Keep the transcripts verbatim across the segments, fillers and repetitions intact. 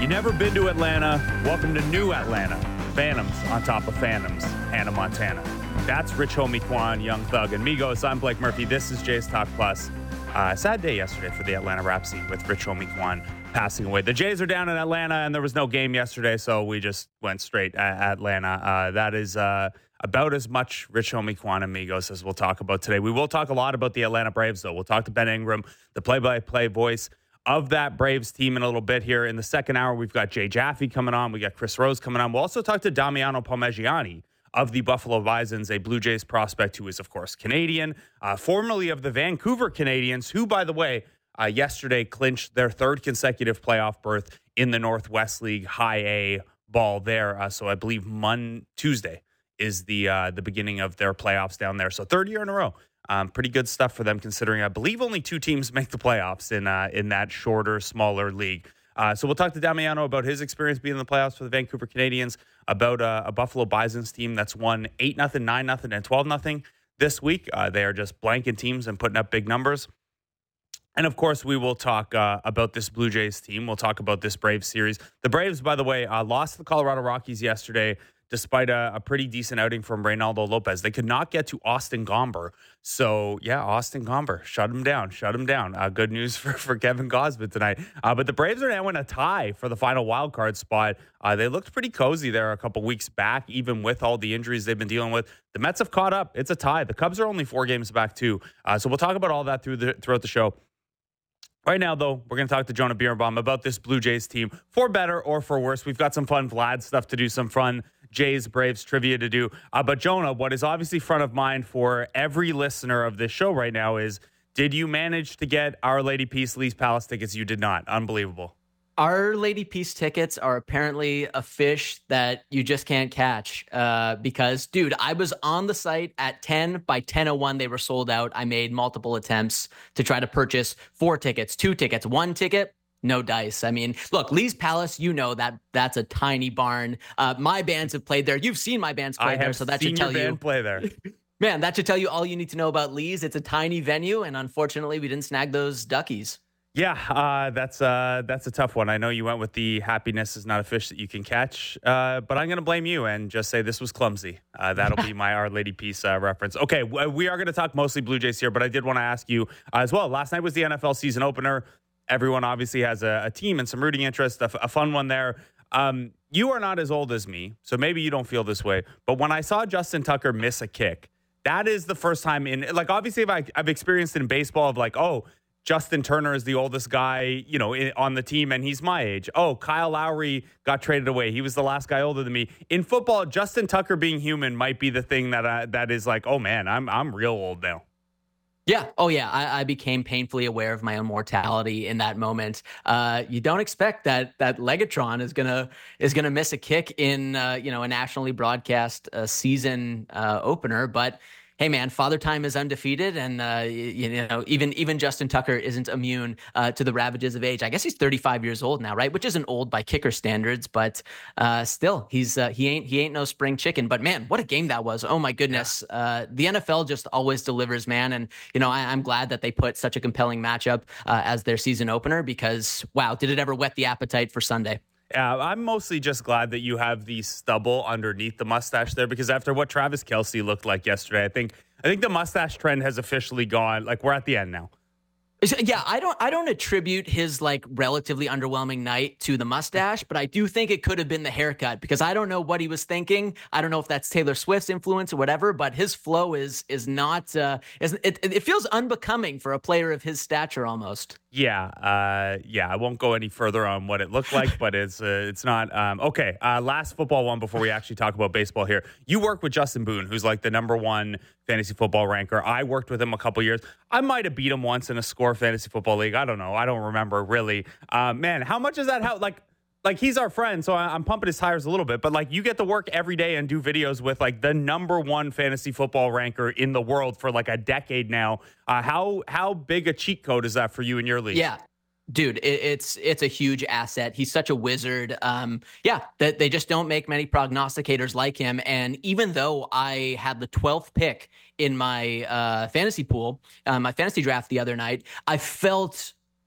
You never been to Atlanta? Welcome to New Atlanta. Phantoms on top of Phantoms. Hannah Montana. That's Rich Homie Quan, Young Thug, and Migos. I'm Blake Murphy. This is Jays Talk Plus. Uh, sad day yesterday for the Atlanta rap scene with Rich Homie Quan passing away. The Jays are down in Atlanta, and there was no game yesterday, so we just went straight at Atlanta. Uh, that is uh, about as much Rich Homie Quan and Migos as we'll talk about today. We will talk a lot about the Atlanta Braves, though. We'll talk to Ben Ingram, the play-by-play voice of that Braves team in a little bit here. In the second hour, we've got Jay Jaffe coming on. We got Chris Rose coming on. We'll also talk to Damiano Palmegiani of the Buffalo Bisons, a Blue Jays prospect who is, of course, Canadian, uh, formerly of the Vancouver Canadians, who, by the way, uh, yesterday clinched their third consecutive playoff berth in the Northwest League High A ball there. Uh, so I believe Monday, Tuesday is the uh, the beginning of their playoffs down there. So third year in a row. Um, pretty good stuff for them, considering I believe only two teams make the playoffs in uh, in that shorter, smaller league. Uh, so we'll talk to Damiano about his experience being in the playoffs for the Vancouver Canadians, about uh, a Buffalo Bisons team that's won eight nothing, nine nothing, and twelve nothing this week. Uh, they are just blanking teams and putting up big numbers. And, of course, we will talk uh, about this Blue Jays team. We'll talk about this Braves series. The Braves, by the way, uh, lost to the Colorado Rockies yesterday, despite a, a pretty decent outing from Reynaldo Lopez. They could not get to Austin Gomber. So, yeah, Austin Gomber, shut him down, shut him down. Uh, good news for, for Kevin Gausman tonight. Uh, but the Braves are now in a tie for the final wild card spot. Uh, they looked pretty cozy there a couple weeks back, even with all the injuries they've been dealing with. The Mets have caught up. It's a tie. The Cubs are only four games back, too. Uh, so we'll talk about all that through the, throughout the show. Right now, though, we're going to talk to Jonah Birnbaum about this Blue Jays team, for better or for worse. We've got some fun Vlad stuff to do, some fun Jays, Braves trivia to do. Uh, but, Jonah, what is obviously front of mind for every listener of this show right now is, did you manage to get Our Lady Peace Lee's Palace tickets? You did not. Unbelievable. Our Lady Peace tickets are apparently a fish that you just can't catch uh, because, dude, I was on the site at ten. By ten oh one, they were sold out. I made multiple attempts to try to purchase four tickets, two tickets, one ticket. No dice. I mean, look, Lee's Palace, you know that that's a tiny barn. Uh, my bands have played there. You've seen my bands play I there, so that should tell your band you. play there. Man, that should tell you all you need to know about Lee's. It's a tiny venue, and unfortunately, we didn't snag those duckies. Yeah, uh, that's uh, that's a tough one. I know you went with the happiness is not a fish that you can catch, uh, but I'm going to blame you and just say this was clumsy. Uh, that'll be my Our Lady Peace uh, reference. Okay, we are going to talk mostly Blue Jays here, but I did want to ask you uh, as well. Last night was the N F L season opener. Everyone obviously has a, a team and some rooting interest, a, f- a fun one there. Um, you are not as old as me, so maybe you don't feel this way. But when I saw Justin Tucker miss a kick, that is the first time in, like, obviously I've, I've experienced it in baseball of like, oh, Justin Turner is the oldest guy, you know, in, on the team, and he's my age. Oh, Kyle Lowry got traded away. He was the last guy older than me. In football, Justin Tucker being human might be the thing that uh, that is like, oh man, I'm I'm real old now. Yeah. Oh, yeah. I, I became painfully aware of my own mortality in that moment. Uh, you don't expect that that Legatron is gonna is gonna miss a kick in uh, you know a nationally broadcast uh, season uh, opener, but. Hey man, Father Time is undefeated, and uh, you, you know even even Justin Tucker isn't immune uh, to the ravages of age. I guess he's thirty-five years old now, right? Which isn't old by kicker standards, but uh, still, he's uh, he ain't he ain't no spring chicken. But man, what a game that was! Oh my goodness, yeah. uh, the N F L just always delivers, man. And you know I, I'm glad that they put such a compelling matchup uh, as their season opener because wow, did it ever whet the appetite for Sunday? Yeah, I'm mostly just glad that you have the stubble underneath the mustache there because after what Travis Kelce looked like yesterday, I think I think the mustache trend has officially gone. Like we're at the end now. Yeah, I don't I don't attribute his like relatively underwhelming night to the mustache, but I do think it could have been the haircut because I don't know what he was thinking. I don't know if that's Taylor Swift's influence or whatever, but his flow is is not uh, is it, it feels unbecoming for a player of his stature almost. Yeah, uh, yeah. I won't go any further on what it looked like, but it's uh, it's not um, okay. Uh, last football one before we actually talk about baseball here. You work with Justin Boone, who's like the number one fantasy football ranker. I worked with him a couple years. I might have beat him once in a score fantasy football league. I don't know. I don't remember really. Uh, man, how much is that? How like. Like, he's our friend, so I'm pumping his tires a little bit. But, like, you get to work every day and do videos with, like, the number one fantasy football ranker in the world for, like, a decade now. Uh, how how big a cheat code is that for you in your league? Yeah. Dude, it, it's it's a huge asset. He's such a wizard. Um, yeah, that they just don't make many prognosticators like him. And even though I had the twelfth pick in my uh, fantasy pool, uh, my fantasy draft the other night, I felt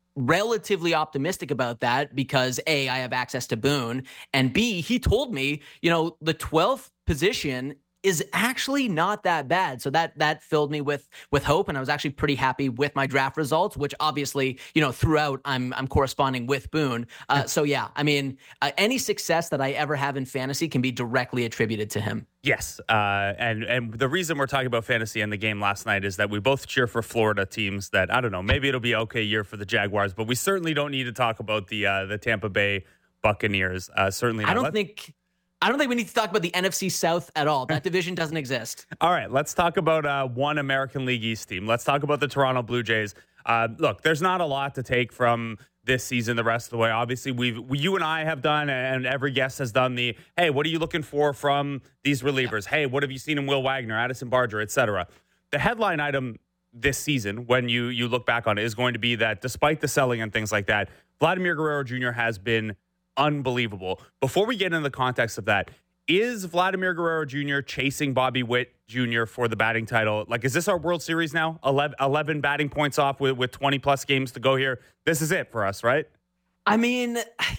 relatively optimistic about that because A, I have access to Boone, and B, he told me, you know, the twelfth position is actually not that bad. So that that filled me with with hope, and I was actually pretty happy with my draft results, which obviously, you know, throughout I'm I'm corresponding with Boone. Uh, so yeah, I mean, uh, any success that I ever have in fantasy can be directly attributed to him. Yes, uh, and and the reason we're talking about fantasy and the game last night is that we both cheer for Florida teams. That I don't know, maybe it'll be an okay year for the Jaguars, but we certainly don't need to talk about the uh, the Tampa Bay Buccaneers. Uh, certainly, not. I don't Let's- think. I don't think we need to talk about the N F C South at all. That division doesn't exist. All right, let's talk about uh, one American League East team. Let's talk about the Toronto Blue Jays. Uh, look, there's not a lot to take from this season the rest of the way. Obviously, we've we, you and I have done, and every guest has done the, hey, what are you looking for from these relievers? Yeah. Hey, what have you seen in Will Wagner, Addison Barger, et cetera? The headline item this season, when you you look back on it, is going to be that despite the selling and things like that, Vladimir Guerrero Junior has been unbelievable. Before we get into the context of that, is Vladimir Guerrero Junior chasing Bobby Witt Junior for the batting title? Like, is this our World Series now? eleven, eleven batting points off with, with twenty plus games to go here. This is it for us, right? I mean,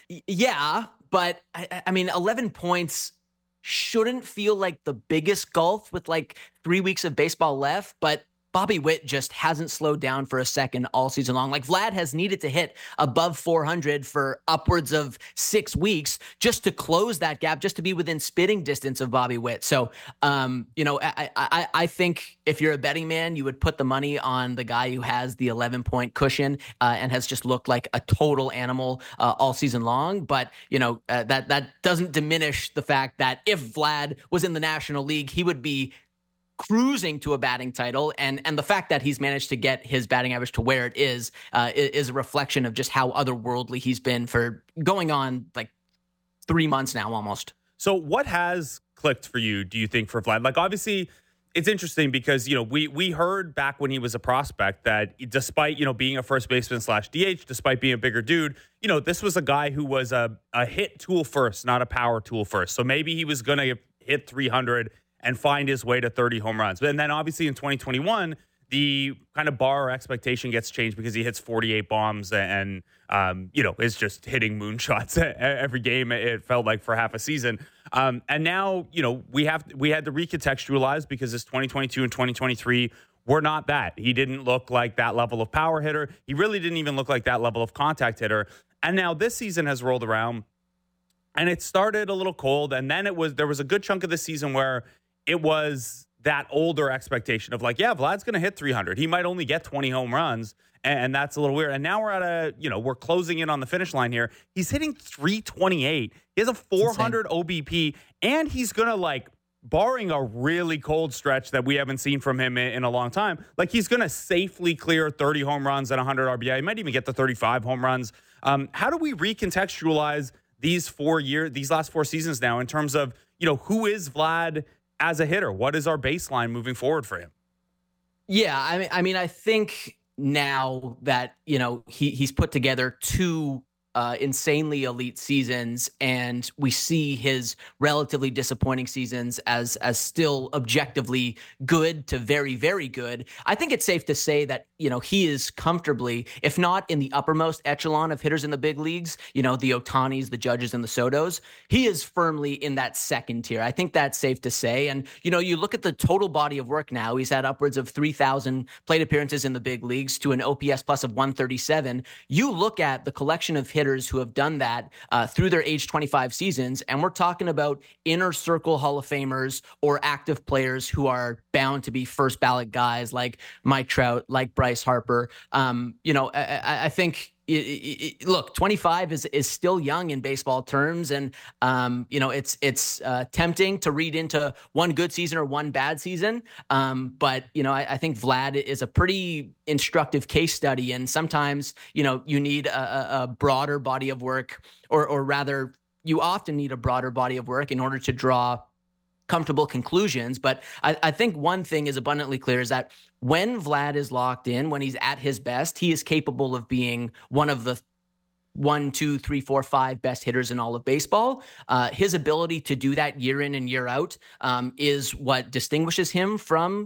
yeah, but I, I mean, eleven points shouldn't feel like the biggest gulf with like three weeks of baseball left, but Bobby Witt just hasn't slowed down for a second all season long. Like, Vlad has needed to hit above four hundred for upwards of six weeks just to close that gap, just to be within spitting distance of Bobby Witt. So, um, you know, I, I, I think if you're a betting man, you would put the money on the guy who has the eleven point cushion uh, and has just looked like a total animal uh, all season long. But, you know, uh, that, that doesn't diminish the fact that if Vlad was in the National League, he would be cruising to a batting title, and and the fact that he's managed to get his batting average to where it is uh, is a reflection of just how otherworldly he's been for going on like three months now almost. So what has clicked for you, do you think, for Vlad? Like, obviously, it's interesting because, you know, we we heard back when he was a prospect that despite, you know, being a first baseman slash D H, despite being a bigger dude, you know, this was a guy who was a, a hit tool first, not a power tool first. So maybe he was going to hit three hundred and find his way to thirty home runs. And then obviously in twenty twenty-one, the kind of bar or expectation gets changed because he hits forty-eight bombs and, um, you know, is just hitting moonshots every game, it felt like, for half a season. Um, and now, you know, we have we had to recontextualize because this twenty twenty-two and twenty twenty-three were not that. He didn't look like that level of power hitter. He really didn't even look like that level of contact hitter. And now this season has rolled around and it started a little cold. And then it was there was a good chunk of the season where it was that older expectation of like, yeah, Vlad's going to hit three hundred. He might only get twenty home runs, and that's a little weird. And now we're at a, you know, we're closing in on the finish line here. He's hitting three twenty-eight. He has a four hundred O B P, and he's going to, like, barring a really cold stretch that we haven't seen from him in, in a long time, like, he's going to safely clear thirty home runs and one hundred R B I. He might even get to thirty-five home runs. Um, how do we recontextualize these four year, these last four seasons now in terms of, you know, who is Vlad as a hitter? What is our baseline moving forward for him? Yeah, I mean, I mean, I think now that, you know, he he's put together two uh, insanely elite seasons, and we see his relatively disappointing seasons as as still objectively good to very, very good. I think it's safe to say that, you know, he is comfortably, if not in the uppermost echelon of hitters in the big leagues, you know, the Ohtanis, the Judges, and the Sotos, he is firmly in that second tier. I think that's safe to say. And, you know, you look at the total body of work now, he's had upwards of three thousand plate appearances in the big leagues to an O P S plus of one thirty-seven. You look at the collection of hitters who have done that uh, through their age twenty-five seasons, and we're talking about inner circle Hall of Famers or active players who are bound to be first ballot guys like Mike Trout, like Bryce Harper. Um, you know, I, I think it, it, look, twenty-five is is still young in baseball terms, and um, you know, it's it's uh, tempting to read into one good season or one bad season. Um, but you know, I, I think Vlad is a pretty instructive case study, and sometimes, you know, you need a, a broader body of work, or or rather, you often need a broader body of work in order to draw comfortable conclusions. But I, I think one thing is abundantly clear is that when Vlad is locked in, when he's at his best, he is capable of being one of the one, two, three, four, five best hitters in all of baseball. Uh, his ability to do that year in and year out um, is what distinguishes him from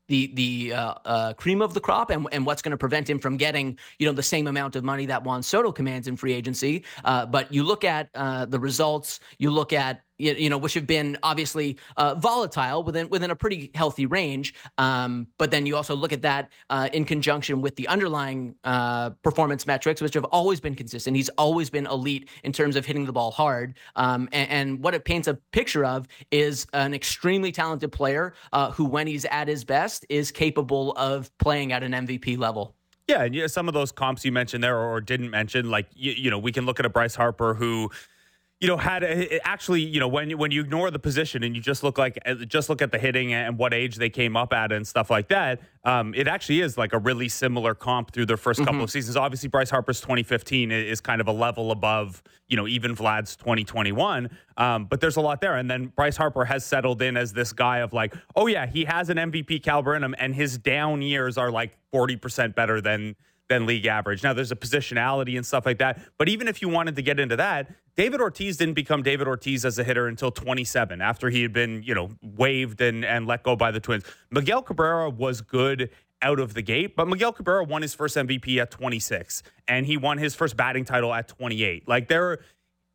the the uh, uh, cream of the crop and, and what's going to prevent him from getting, you know, the same amount of money that Juan Soto commands in free agency. Uh, but you look at uh, the results, you look at, you know, which have been obviously uh, volatile within within a pretty healthy range. Um, but then you also look at that uh, in conjunction with the underlying uh, performance metrics, which have always been consistent. He's always been elite in terms of hitting the ball hard. Um, and, and what it paints a picture of is an extremely talented player uh, who, when he's at his best, is capable of playing at an M V P level. Yeah, and you know, some of those comps you mentioned there or didn't mention, like, you, you know, we can look at a Bryce Harper who, you know, had a, actually, you know, when when you ignore the position and you just look like just look at the hitting and what age they came up at and stuff like that, um, it actually is like a really similar comp through their first couple mm-hmm. of seasons. Obviously, Bryce Harper's twenty fifteen is kind of a level above, you know, even Vlad's twenty twenty-one. Um, but there's a lot there. And then Bryce Harper has settled in as this guy of like, oh yeah, he has an M V P caliber in him, and his down years are like forty percent better than. than league average. Now, there's a positionality and stuff like that. But even if you wanted to get into that, David Ortiz didn't become David Ortiz as a hitter until twenty-seven, after he had been, you know, waived and, and let go by the Twins. Miguel Cabrera was good out of the gate, but Miguel Cabrera won his first M V P at twenty-six, and he won his first batting title at twenty-eight. Like, there are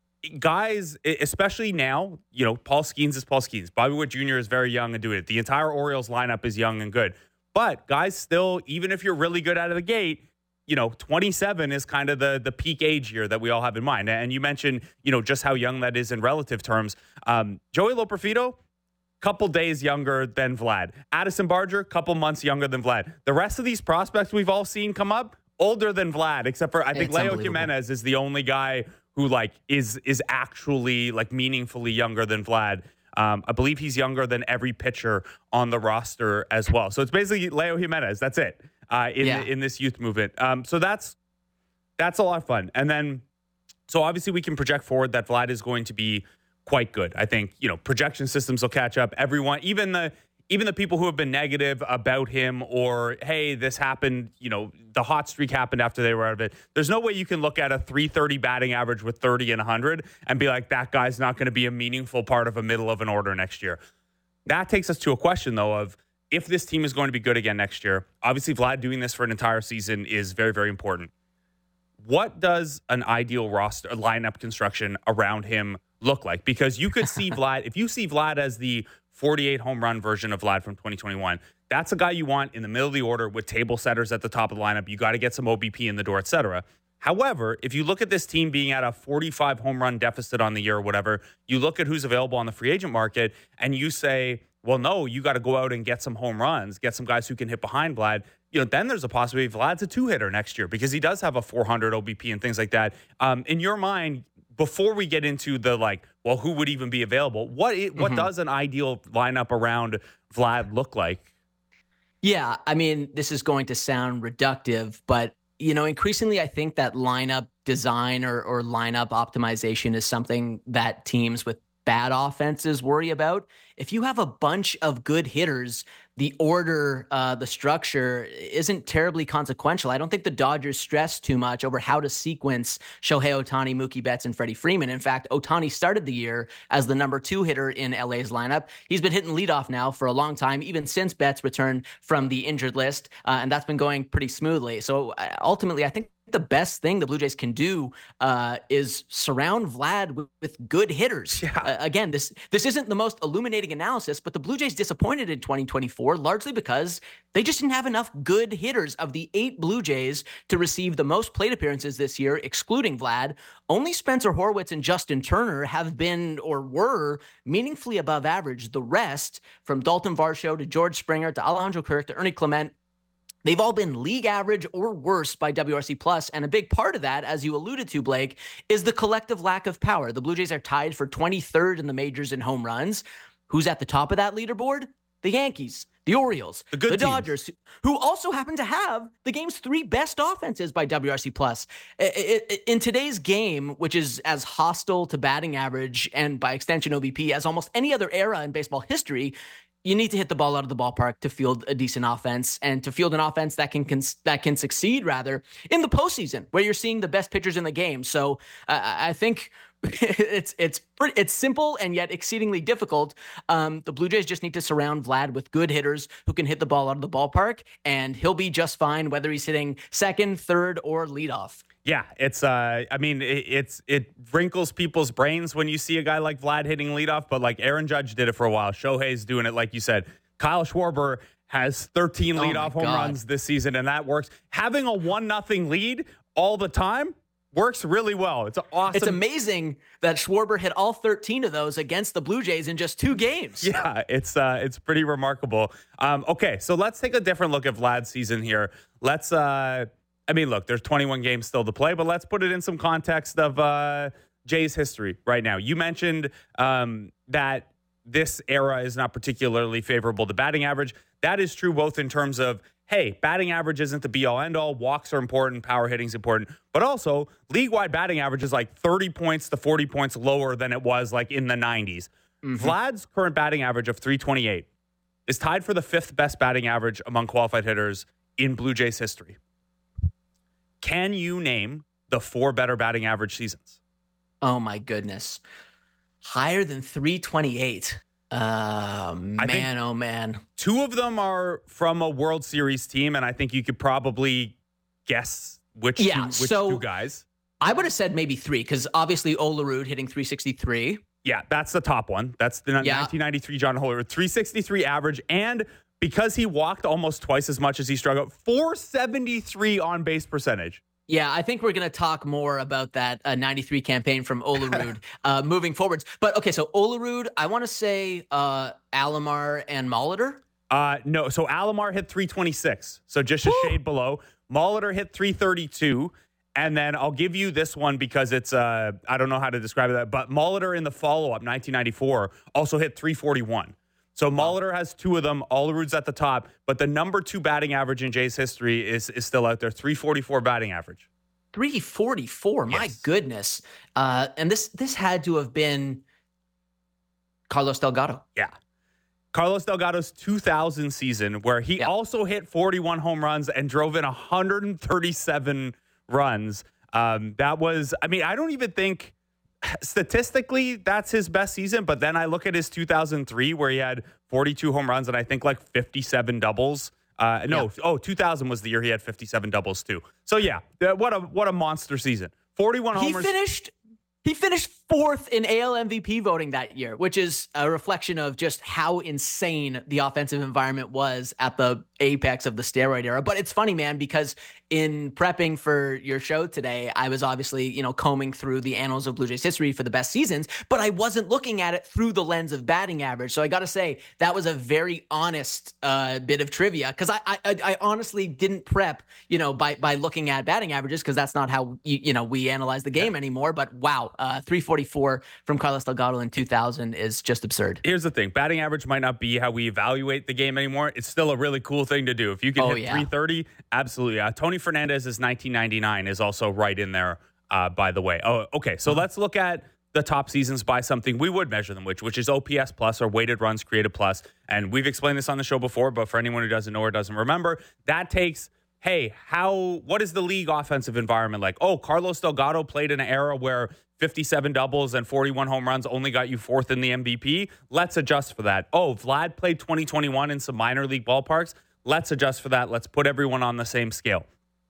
guys, especially now, you know, Paul Skeens is Paul Skeens. Bobby Witt Junior is very young and doing it. The entire Orioles lineup is young and good. But guys still, even if you're really good out of the gate, you know, twenty-seven is kind of the the peak age year that we all have in mind. And you mentioned, you know, just how young that is in relative terms. Um, Joey Loperfido, couple days younger than Vlad. Addison Barger, couple months younger than Vlad. The rest of these prospects we've all seen come up, older than Vlad, except for I think it's Leo Jimenez is the only guy who like is is actually like meaningfully younger than Vlad. Um, I believe he's younger than every pitcher on the roster as well. So it's basically Leo Jimenez. That's it. Uh, in yeah. the, in this youth movement. Um, so that's that's a lot of fun. And then, so obviously we can project forward that Vlad is going to be quite good. I think, you know, projection systems will catch up. Everyone, even the even the people who have been negative about him or, hey, this happened, you know, the hot streak happened after they were out of it. There's no way you can look at a three thirty batting average with thirty and one hundred and be like, that guy's not going to be a meaningful part of a middle of an order next year. That takes us to a question, though, of, if this team is going to be good again next year, obviously Vlad doing this for an entire season is very, very important. What does an ideal roster lineup construction around him look like? Because you could see Vlad, if you see Vlad as the forty-eight home run version of Vlad from twenty twenty-one, that's a guy you want in the middle of the order with table setters at the top of the lineup. You got to get some O B P in the door, et cetera. However, if you look at this team being at a forty-five home run deficit on the year or whatever, you look at who's available on the free agent market and you say, well, no, you got to go out and get some home runs, get some guys who can hit behind Vlad. You know, then there's a possibility Vlad's a two-hitter next year because he does have a four hundred O B P and things like that. Um, in your mind, before we get into the, like, well, who would even be available, what it, what mm-hmm. does an ideal lineup around Vlad look like? Yeah, I mean, this is going to sound reductive, but, you know, increasingly I think that lineup design or, or lineup optimization is something that teams with bad offenses worry about. If you have a bunch of good hitters, the order, uh, the structure isn't terribly consequential. I don't think the Dodgers stress too much over how to sequence Shohei Ohtani, Mookie Betts, and Freddie Freeman. In fact, Ohtani started the year as the number two hitter in L A's lineup. He's been hitting leadoff now for a long time, even since Betts returned from the injured list, uh, and that's been going pretty smoothly. So uh, ultimately, I think the best thing the Blue Jays can do uh, is surround Vlad with, with good hitters. Yeah. Uh, again, this this isn't the most illuminating analysis, but the Blue Jays disappointed in twenty twenty-four largely because they just didn't have enough good hitters. Of the eight Blue Jays to receive the most plate appearances this year, excluding Vlad, only Spencer Horwitz and Justin Turner have been or were meaningfully above average. The rest, from Dalton Varsho to George Springer to Alejandro Kirk to Ernie Clement, they've all been league average or worse by W R C plus, and a big part of that, as you alluded to, Blake, is the collective lack of power. The Blue Jays are tied for twenty-third in the majors in home runs. Who's at the top of that leaderboard? The Yankees, the Orioles, the, the Dodgers, who also happen to have the game's three best offenses by W R C plus. In today's game, which is as hostile to batting average and by extension O B P as almost any other era in baseball history, you need to hit the ball out of the ballpark to field a decent offense and to field an offense that can, can that can succeed rather in the postseason where you're seeing the best pitchers in the game. So uh, I think it's it's pretty, it's simple and yet exceedingly difficult. Um, the Blue Jays just need to surround Vlad with good hitters who can hit the ball out of the ballpark, and he'll be just fine whether he's hitting second, third, or leadoff. Yeah, it's. Uh, I mean, it, it's it wrinkles people's brains when you see a guy like Vlad hitting leadoff. But like Aaron Judge did it for a while. Shohei's doing it, like you said. Kyle Schwarber has thirteen leadoff oh home God. runs this season, and that works. Having a one nothing lead all the time works really well. It's awesome. It's amazing that Schwarber hit all thirteen of those against the Blue Jays in just two games. Yeah, it's uh, it's pretty remarkable. Um, okay, so let's take a different look at Vlad's season here. Let's. Uh, I mean, look, there's twenty-one games still to play, but let's put it in some context of uh, Jay's history right now. You mentioned um, that this era is not particularly favorable to batting average. That is true both in terms of, hey, batting average isn't the be-all, end-all. Walks are important. Power hitting is important. But also, league-wide batting average is like thirty points to forty points lower than it was like in the nineties. Mm-hmm. Vlad's current batting average of three twenty-eight is tied for the fifth best batting average among qualified hitters in Blue Jays history. Can you name the four better batting average seasons? Oh, my goodness. Higher than three twenty-eight. Uh, man, oh, man. Two of them are from a World Series team, and I think you could probably guess which, yeah, two, which so two guys. I would have said maybe three, because obviously Olerud hitting three sixty-three. Yeah, that's the top one. That's the yeah. nineteen ninety-three John Olerud. three sixty-three average, and because he walked almost twice as much as he struck out, four seventy-three on-base percentage. Yeah, I think we're going to talk more about that uh, ninety-three campaign from Olerud uh, moving forwards. But, okay, so Olerud, I want to say uh, Alomar and Molitor? Uh, no, so Alomar hit three twenty-six, so just a Woo! shade below. Molitor hit three thirty-two, and then I'll give you this one because it's, uh, I don't know how to describe that, but Molitor in the follow-up, nineteen ninety-four, also hit three forty-one. So Molitor has two of them. Olerud's at the top, but the number two batting average in Jay's history is is still out there. three forty-four batting average. three forty-four, yes. My goodness. Uh, and this this had to have been Carlos Delgado. Yeah. Carlos Delgado's two thousand season, where he yeah. also hit forty-one home runs and drove in one hundred thirty-seven runs. Um, that was, I mean, I don't even think statistically that's his best season, but then I look at his two thousand three where he had forty-two home runs and I think like fifty-seven doubles. Uh, no, yeah. oh, two thousand was the year he had fifty-seven doubles too. So yeah, what a what a monster season. forty-one homers. He finished he finished fourth in A L M V P voting that year, which is a reflection of just how insane the offensive environment was at the apex of the steroid era. But it's funny, man, because in prepping for your show today, I was obviously, you know, combing through the annals of Blue Jays history for the best seasons, but I wasn't looking at it through the lens of batting average. So I got to say that was a very honest uh, bit of trivia, because I, I I honestly didn't prep, you know, by by looking at batting averages, because that's not how you, you know we analyze the game yeah. anymore. But wow, uh, three forty-four from Carlos Delgado in two thousand is just absurd. Here's the thing: batting average might not be how we evaluate the game anymore. It's still a really cool thing to do. If you can oh, hit yeah. three thirty, absolutely. Uh, Tony Fernandez's nineteen ninety-nine is also right in there, uh, by the way. Oh, okay. So mm-hmm. let's look at the top seasons by something we would measure them, which which is O P S plus, or weighted runs created plus. And we've explained this on the show before, but for anyone who doesn't know or doesn't remember, that takes, hey, how what is the league offensive environment like? Oh, Carlos Delgado played in an era where fifty-seven doubles and forty-one home runs only got you fourth in the M V P. Let's adjust for that. Oh, Vlad played twenty twenty-one in some minor league ballparks. Let's adjust for that. Let's put everyone on the same scale.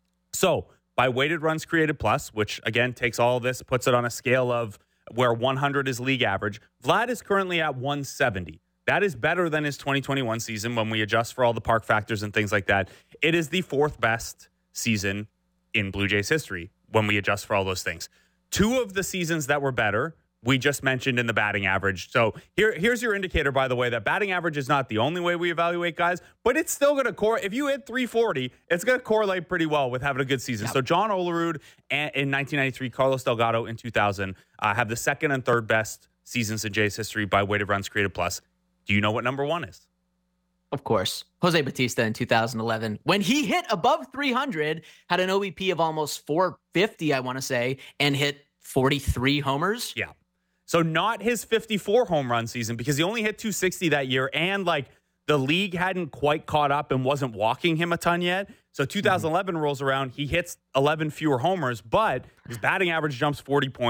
So by weighted runs created plus, which again takes all of this, puts it on a scale of where one hundred is league average, Vlad is currently at one seventy. That is better than his twenty twenty-one season when we adjust for all the park factors and things like that. It is the fourth best season in Blue Jays history when we adjust for all those things. Two of the seasons that were better, we just mentioned in the batting average. So here, here's your indicator, by the way, that batting average is not the only way we evaluate guys, but it's still going to correlate. If you hit three forty, it's going to correlate pretty well with having a good season. Yep. So John Olerud in nineteen ninety-three, Carlos Delgado in two thousand uh, have the second and third best seasons in Jays history by weighted runs created plus. Do you know what number one is? Of course. Jose Bautista in two thousand eleven, when he hit above three hundred, had an O B P of almost four fifty, I want to say, and hit forty-three homers. Yeah. So not his fifty-four home run season, because he only hit two sixty that year, and like the league hadn't quite caught up and wasn't walking him a ton yet. So two thousand eleven mm-hmm. rolls around, he hits eleven fewer homers, but his batting average jumps forty points.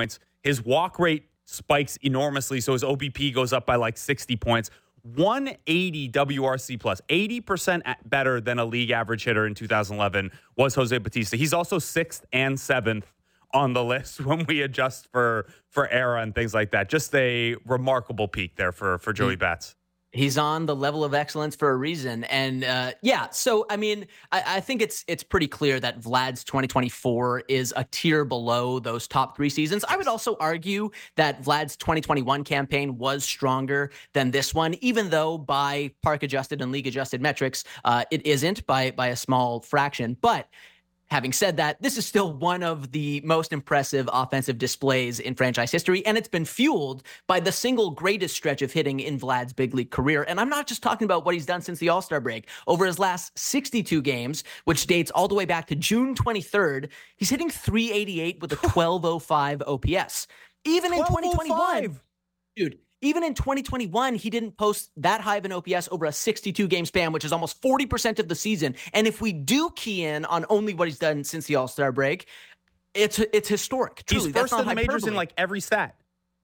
His walk rate spikes enormously, so his O B P goes up by like sixty points. one eighty W R C plus, eighty percent better than a league average hitter in two thousand eleven was Jose Bautista. He's also sixth and seventh on the list when we adjust for for era and things like that. Just a remarkable peak there for, for Joey Bats. He's on the level of excellence for a reason. And uh, yeah, so, I mean, I, I think it's it's pretty clear that Vlad's twenty twenty-four is a tier below those top three seasons. I would also argue that Vlad's twenty twenty-one campaign was stronger than this one, even though by park-adjusted and league-adjusted metrics, uh, it isn't by by a small fraction. But having said that, this is still one of the most impressive offensive displays in franchise history, and it's been fueled by the single greatest stretch of hitting in Vlad's big league career. And I'm not just talking about what he's done since the All-Star break. Over his last sixty-two games, which dates all the way back to June twenty-third, he's hitting three eighty-eight with a twelve oh five O P S. Even in twenty twenty-one, dude, even in twenty twenty-one, he didn't post that high of an O P S over a sixty-two game span, which is almost forty percent of the season. And if we do key in on only what he's done since the All-Star break, it's it's historic. Truly, he's first in the majors in like every stat.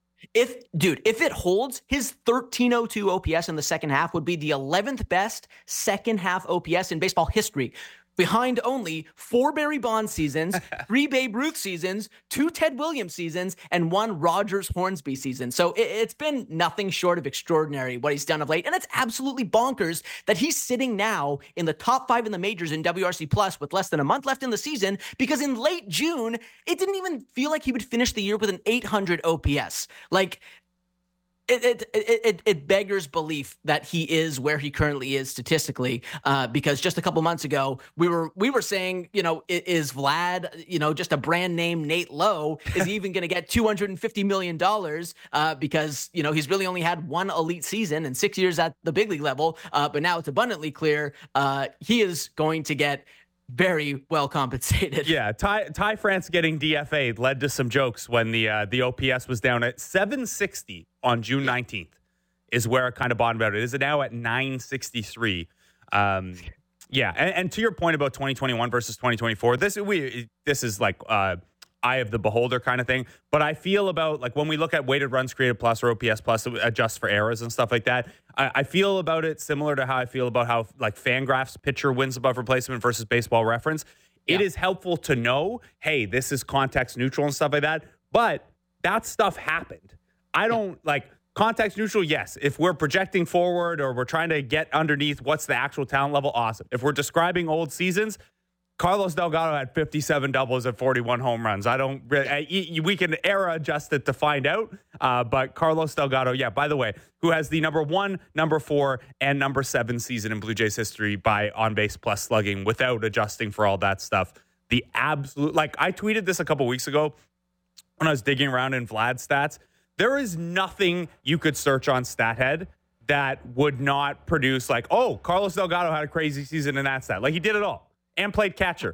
If dude, if it holds, his thirteen oh two O P S in the second half would be the eleventh best second half O P S in baseball history, behind only four Barry Bonds seasons, three Babe Ruth seasons, two Ted Williams seasons, and one Rogers Hornsby season. So it, it's been nothing short of extraordinary what he's done of late. And it's absolutely bonkers that he's sitting now in the top five in the majors in W R C plus with less than a month left in the season, because in late June, it didn't even feel like he would finish the year with an eight hundred O P S. Like, It, it it it beggars belief that he is where he currently is statistically, uh, because just a couple months ago we were we were saying, you know, is Vlad, you know, just a brand name Nate Lowe? Is he even going to get two hundred fifty million dollars? Uh, because, you know, he's really only had one elite season and six years at the big league level. Uh, but now it's abundantly clear uh, he is going to get very well compensated. Yeah, Ty, Ty France getting D F A'd led to some jokes when the uh, the O P S was down at seven sixty on June nineteenth is where it kind of bottomed out. It is now at nine sixty-three. Um, yeah, and, and to your point about twenty twenty-one versus twenty twenty-four, this we this is like uh, eye of the beholder kind of thing. But I feel about, like, when we look at weighted runs created plus or O P S plus, adjust for errors and stuff like that, I, I feel about it similar to how I feel about how, like, Fangraphs pitcher wins above replacement versus Baseball Reference. It yeah. is helpful to know, hey, this is context neutral and stuff like that. But that stuff happened. I don't, like, context neutral, yes. If we're projecting forward or we're trying to get underneath what's the actual talent level, awesome. If we're describing old seasons, Carlos Delgado had fifty-seven doubles and forty-one home runs. I don't really, we can era adjust it to find out. Uh, but Carlos Delgado, yeah, by the way, who has the number one, number four, and number seven season in Blue Jays history by on-base plus slugging without adjusting for all that stuff. The absolute, like, I tweeted this a couple weeks ago when I was digging around in Vlad's stats. There is nothing you could search on StatHead that would not produce, like, oh, Carlos Delgado had a crazy season in that stat. Like, he did it all. And played catcher.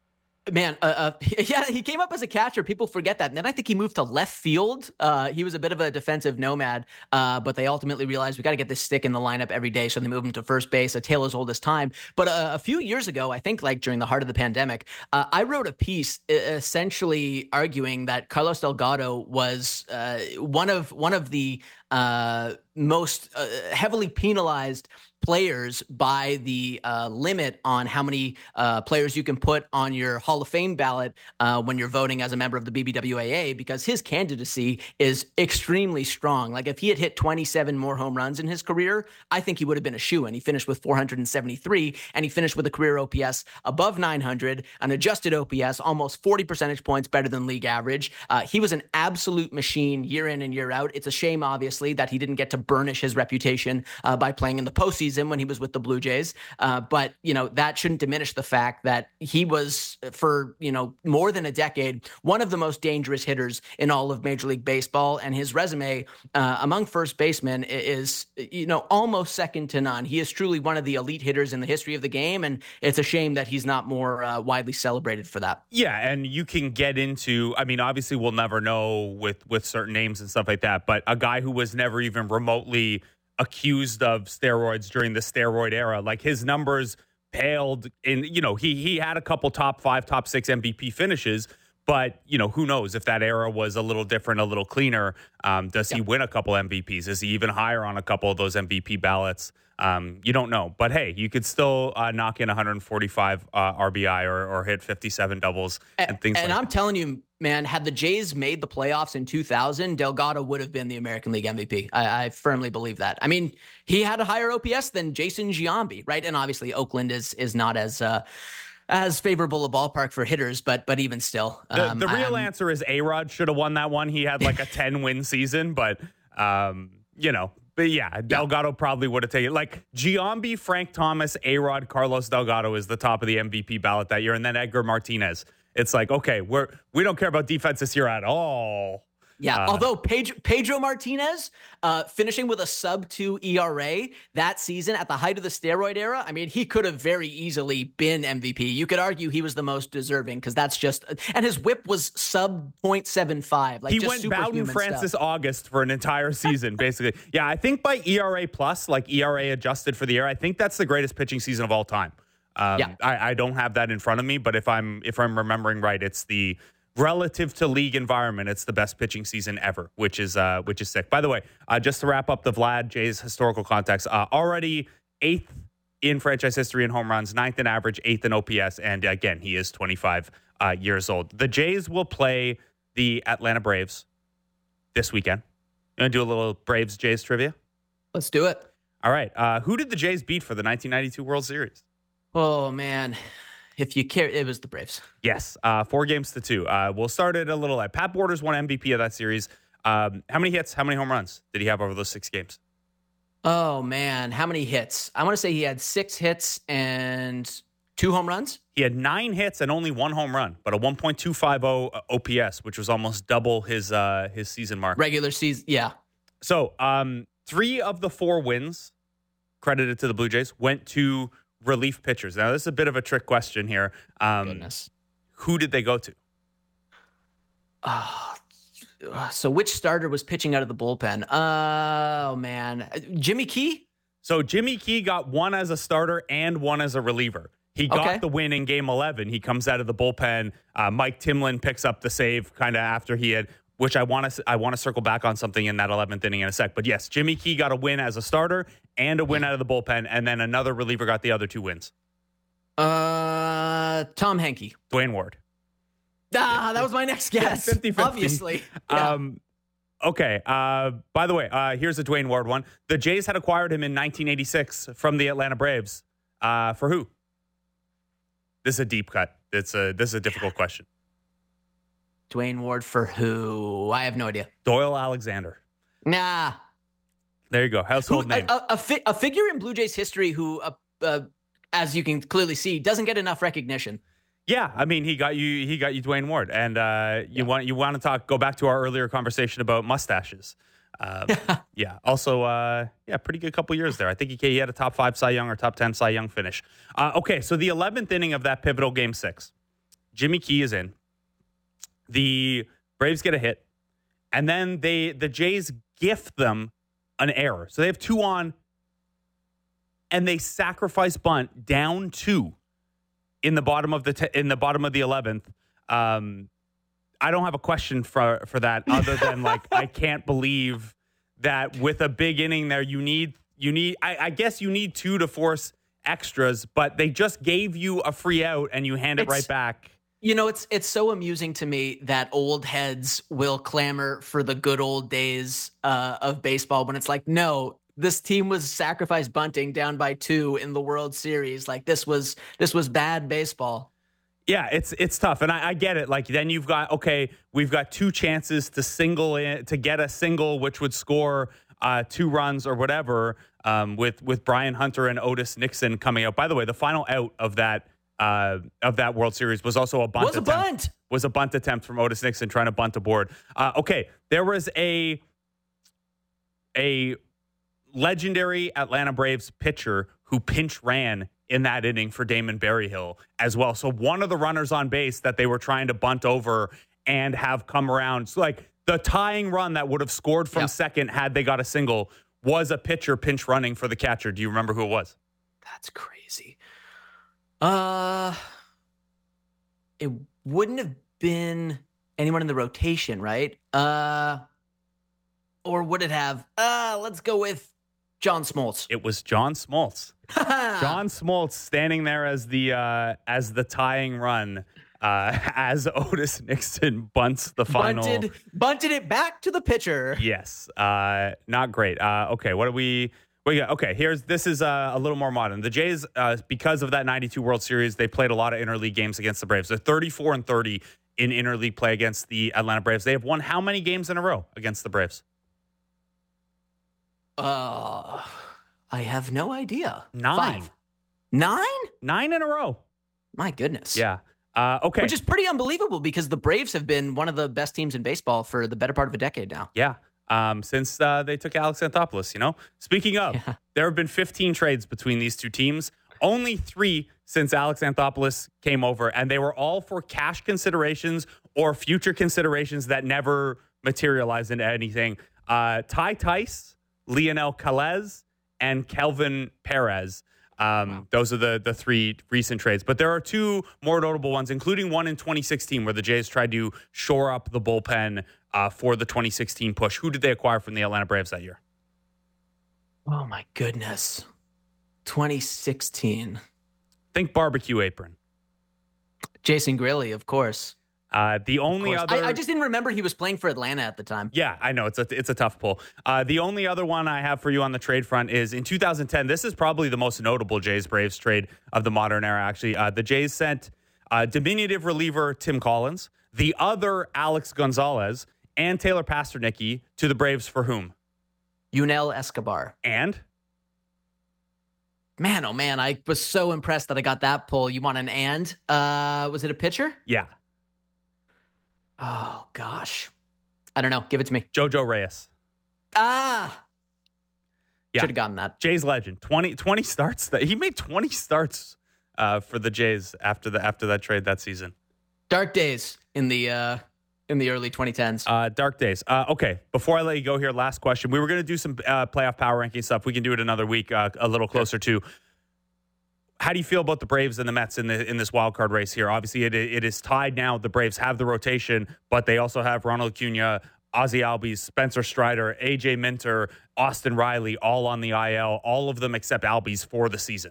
Man, uh, uh, yeah, he came up as a catcher. People forget that. And then I think he moved to left field. Uh, he was a bit of a defensive nomad, uh, but they ultimately realized we got to get this stick in the lineup every day. So they moved him to first base, a tale as old as time. But uh, a few years ago, I think like during the heart of the pandemic, uh, I wrote a piece essentially arguing that Carlos Delgado was uh, one of one of the uh, most uh, heavily penalized players by the uh, limit on how many uh, players you can put on your Hall of Fame ballot uh, when you're voting as a member of the B B W A A, because his candidacy is extremely strong. Like, if he had hit twenty-seven more home runs in his career, I think he would have been a shoo-in. He finished with four hundred seventy-three, and he finished with a career O P S above nine hundred, an adjusted O P S almost forty percentage points better than league average. Uh, he was an absolute machine year in and year out. It's a shame, obviously, that he didn't get to burnish his reputation uh, by playing in the postseason when he was with the Blue Jays. Uh, but, you know, that shouldn't diminish the fact that he was, for, you know, more than a decade, one of the most dangerous hitters in all of Major League Baseball. And his resume uh, among first basemen is, you know, almost second to none. He is truly one of the elite hitters in the history of the game. And it's a shame that he's not more uh, widely celebrated for that. Yeah. And you can get into, I mean, obviously we'll never know with, with certain names and stuff like that, but a guy who was never even remotely accused of steroids during the steroid era, like, his numbers paled in, you know, he he had a couple top five, top six M V P finishes, But, you know, who knows if that era was a little different, a little cleaner. Um, does he Yep. win a couple M V Ps? Is he even higher on a couple of those M V P ballots? Um, you don't know. But, hey, you could still uh, knock in one forty-five uh, R B I or, or hit fifty-seven doubles and, and things and like I'm that. telling you, man, had the Jays made the playoffs in two thousand, Delgado would have been the American League M V P. I, I firmly believe that. I mean, he had a higher O P S than Jason Giambi, right? And obviously Oakland is is not as uh, as favorable a ballpark for hitters, but but even still. Um, the, the real I'm, answer is A-Rod should have won that one. He had like a ten-win season, but, um, you know, but yeah, Delgado yeah. probably would have taken like Giambi, Frank Thomas, A-Rod, Carlos Delgado is the top of the M V P ballot that year, and then Edgar Martinez. It's like, okay, we're we don't care about defense this year at all. Yeah, uh, although Pedro, Pedro Martinez uh, finishing with a sub two E R A that season at the height of the steroid era, I mean, he could have very easily been M V P. You could argue he was the most deserving because that's just, and his whip was sub point seven five. Like he just went Bowden Francis stuff. August for an entire season, basically. Yeah, I think by E R A plus, like E R A adjusted for the year, I think that's the greatest pitching season of all time. Um, yeah. I, I don't have that in front of me, but if I'm if I'm remembering right, it's the relative to league environment, it's the best pitching season ever, which is uh, which is sick. By the way, uh, just to wrap up the Vlad Jays historical context, uh, already eighth in franchise history in home runs, ninth in average, eighth in O P S, and again, he is twenty-five uh, years old. The Jays will play the Atlanta Braves this weekend. You want to do a little Braves Jays trivia? Let's do it. All right. Uh, who did the Jays beat for the nineteen ninety-two World Series? Oh, man. If you care, it was the Braves. Yes, uh, four games to two. Uh, we'll start it a little light. Pat Borders won M V P of that series. Um, how many hits, how many home runs did he have over those six games? Oh, man. How many hits? I want to say he had six hits and two home runs. He had nine hits and only one home run, but a one point two five oh O P S, which was almost double his uh, his season mark. Regular season, yeah. So um, three of the four wins credited to the Blue Jays went to relief pitchers. Now, this is a bit of a trick question here. Um, Goodness. Who did they go to? Uh, so which starter was pitching out of the bullpen? Oh, man. Jimmy Key? So Jimmy Key got one as a starter and one as a reliever. He got okay. the win in game eleven. He comes out of the bullpen. Uh, Mike Timlin picks up the save kind of after he had, which I want to I want to circle back on something in that eleventh inning in a sec. But yes, Jimmy Key got a win as a starter and a win out of the bullpen, and then another reliever got the other two wins. Uh, Tom Henke. Dwayne Ward. Ah, that was my next guess. fifty fifty. Obviously. Yeah. Um, okay. Uh, by the way, uh, here's a Dwayne Ward one. The Jays had acquired him in nineteen eighty-six from the Atlanta Braves. Uh, for who? This is a deep cut. It's a this is a difficult question. Dwayne Ward for who? I have no idea. Doyle Alexander. Nah. There you go. Household who, name. A, a, fi- a figure in Blue Jays history who, uh, uh, as you can clearly see, doesn't get enough recognition. Yeah, I mean, he got you. He got you, Dwayne Ward, and uh, you yeah. want you want to talk. Go back to our earlier conversation about mustaches. Um, yeah. Also, uh, yeah, pretty good couple years there. I think he, he had a top five Cy Young or top ten Cy Young finish. Uh, okay, so the eleventh inning of that pivotal game six, Jimmy Key is in. The Braves get a hit, and then they the Jays gift them an error. So they have two on, and they sacrifice bunt down two in the bottom of the t- in the bottom of the eleventh. Um, I don't have a question for for that other than like I can't believe that with a big inning there you need you need I, I guess you need two to force extras, but they just gave you a free out and you hand it It's- right back. You know, it's it's so amusing to me that old heads will clamor for the good old days uh, of baseball when it's like, no, this team was sacrifice bunting down by two in the World Series. Like this was this was bad baseball. Yeah, it's it's tough, and I, I get it. Like then you've got okay, we've got two chances to single in to get a single, which would score uh, two runs or whatever. Um, with with Brian Hunter and Otis Nixon coming out. By the way, the final out of that. Uh, of that World Series was also a bunt was a attempt. bunt. Was a bunt attempt from Otis Nixon trying to bunt aboard. Uh, okay, there was a a legendary Atlanta Braves pitcher who pinch ran in that inning for Damon Berryhill as well. So one of the runners on base that they were trying to bunt over and have come around. So like the tying run that would have scored from yep. second had they got a single was a pitcher pinch running for the catcher. Do you remember who it was? That's crazy. Uh, it wouldn't have been anyone in the rotation, right? Uh, or would it have? Uh, let's go with John Smoltz. It was John Smoltz. John Smoltz standing there as the uh, as the tying run. Uh, as Otis Nixon bunts the final. Bunted, bunted it back to the pitcher. Yes. Uh, not great. Uh, okay, what do we... Well, yeah, okay, here's this is uh, a little more modern. The Jays, uh, because of that ninety-two World Series, they played a lot of interleague games against the Braves. They're thirty-four and thirty in interleague play against the Atlanta Braves. They have won how many games in a row against the Braves? Uh, I have no idea. Nine. Five. Nine? Nine in a row. My goodness. Yeah. Uh, okay. Which is pretty unbelievable because the Braves have been one of the best teams in baseball for the better part of a decade now. Yeah. Um, since uh, they took Alex Anthopoulos, you know? Speaking of, yeah. There have been fifteen trades between these two teams. Only three since Alex Anthopoulos came over, and they were all for cash considerations or future considerations that never materialized into anything. Uh, Ty Tice, Lionel Calez, and Kelvin Perez. Um, wow. Those are the the three recent trades. But there are two more notable ones, including one in twenty sixteen where the Jays tried to shore up the bullpen uh, for the twenty sixteen push. Who did they acquire from the Atlanta Braves that year? Oh, my goodness. twenty sixteen. Think barbecue apron. Jason Grilli, of course. Uh, the only other, I, I just didn't remember he was playing for Atlanta at the time. Yeah, I know it's a it's a tough pull. Uh, the only other one I have for you on the trade front is in two thousand ten. This is probably the most notable Jays Braves trade of the modern era. Actually, uh, the Jays sent uh, diminutive reliever Tim Collins, the other Alex Gonzalez, and Taylor Pasternicki to the Braves for whom? Yunel Escobar. And. Man, oh man, I was so impressed that I got that pull. You want an and? Uh, was it a pitcher? Yeah. Oh, gosh. I don't know. Give it to me. Jojo Reyes. Ah. Yeah. Should have gotten that. Jays legend. twenty, twenty starts. That, he made twenty starts uh, for the Jays after the after that trade that season. Dark days in the uh, in the early twenty tens. Uh, dark days. Uh, okay, before I let you go here, last question. We were going to do some uh, playoff power ranking stuff. We can do it another week, uh, a little closer to. How do you feel about the Braves and the Mets in the in this wild card race here? Obviously, it it is tied now. The Braves have the rotation, but they also have Ronald Acuna, Ozzie Albies, Spencer Strider, A J Minter, Austin Riley, all on the I L. All of them except Albies for the season.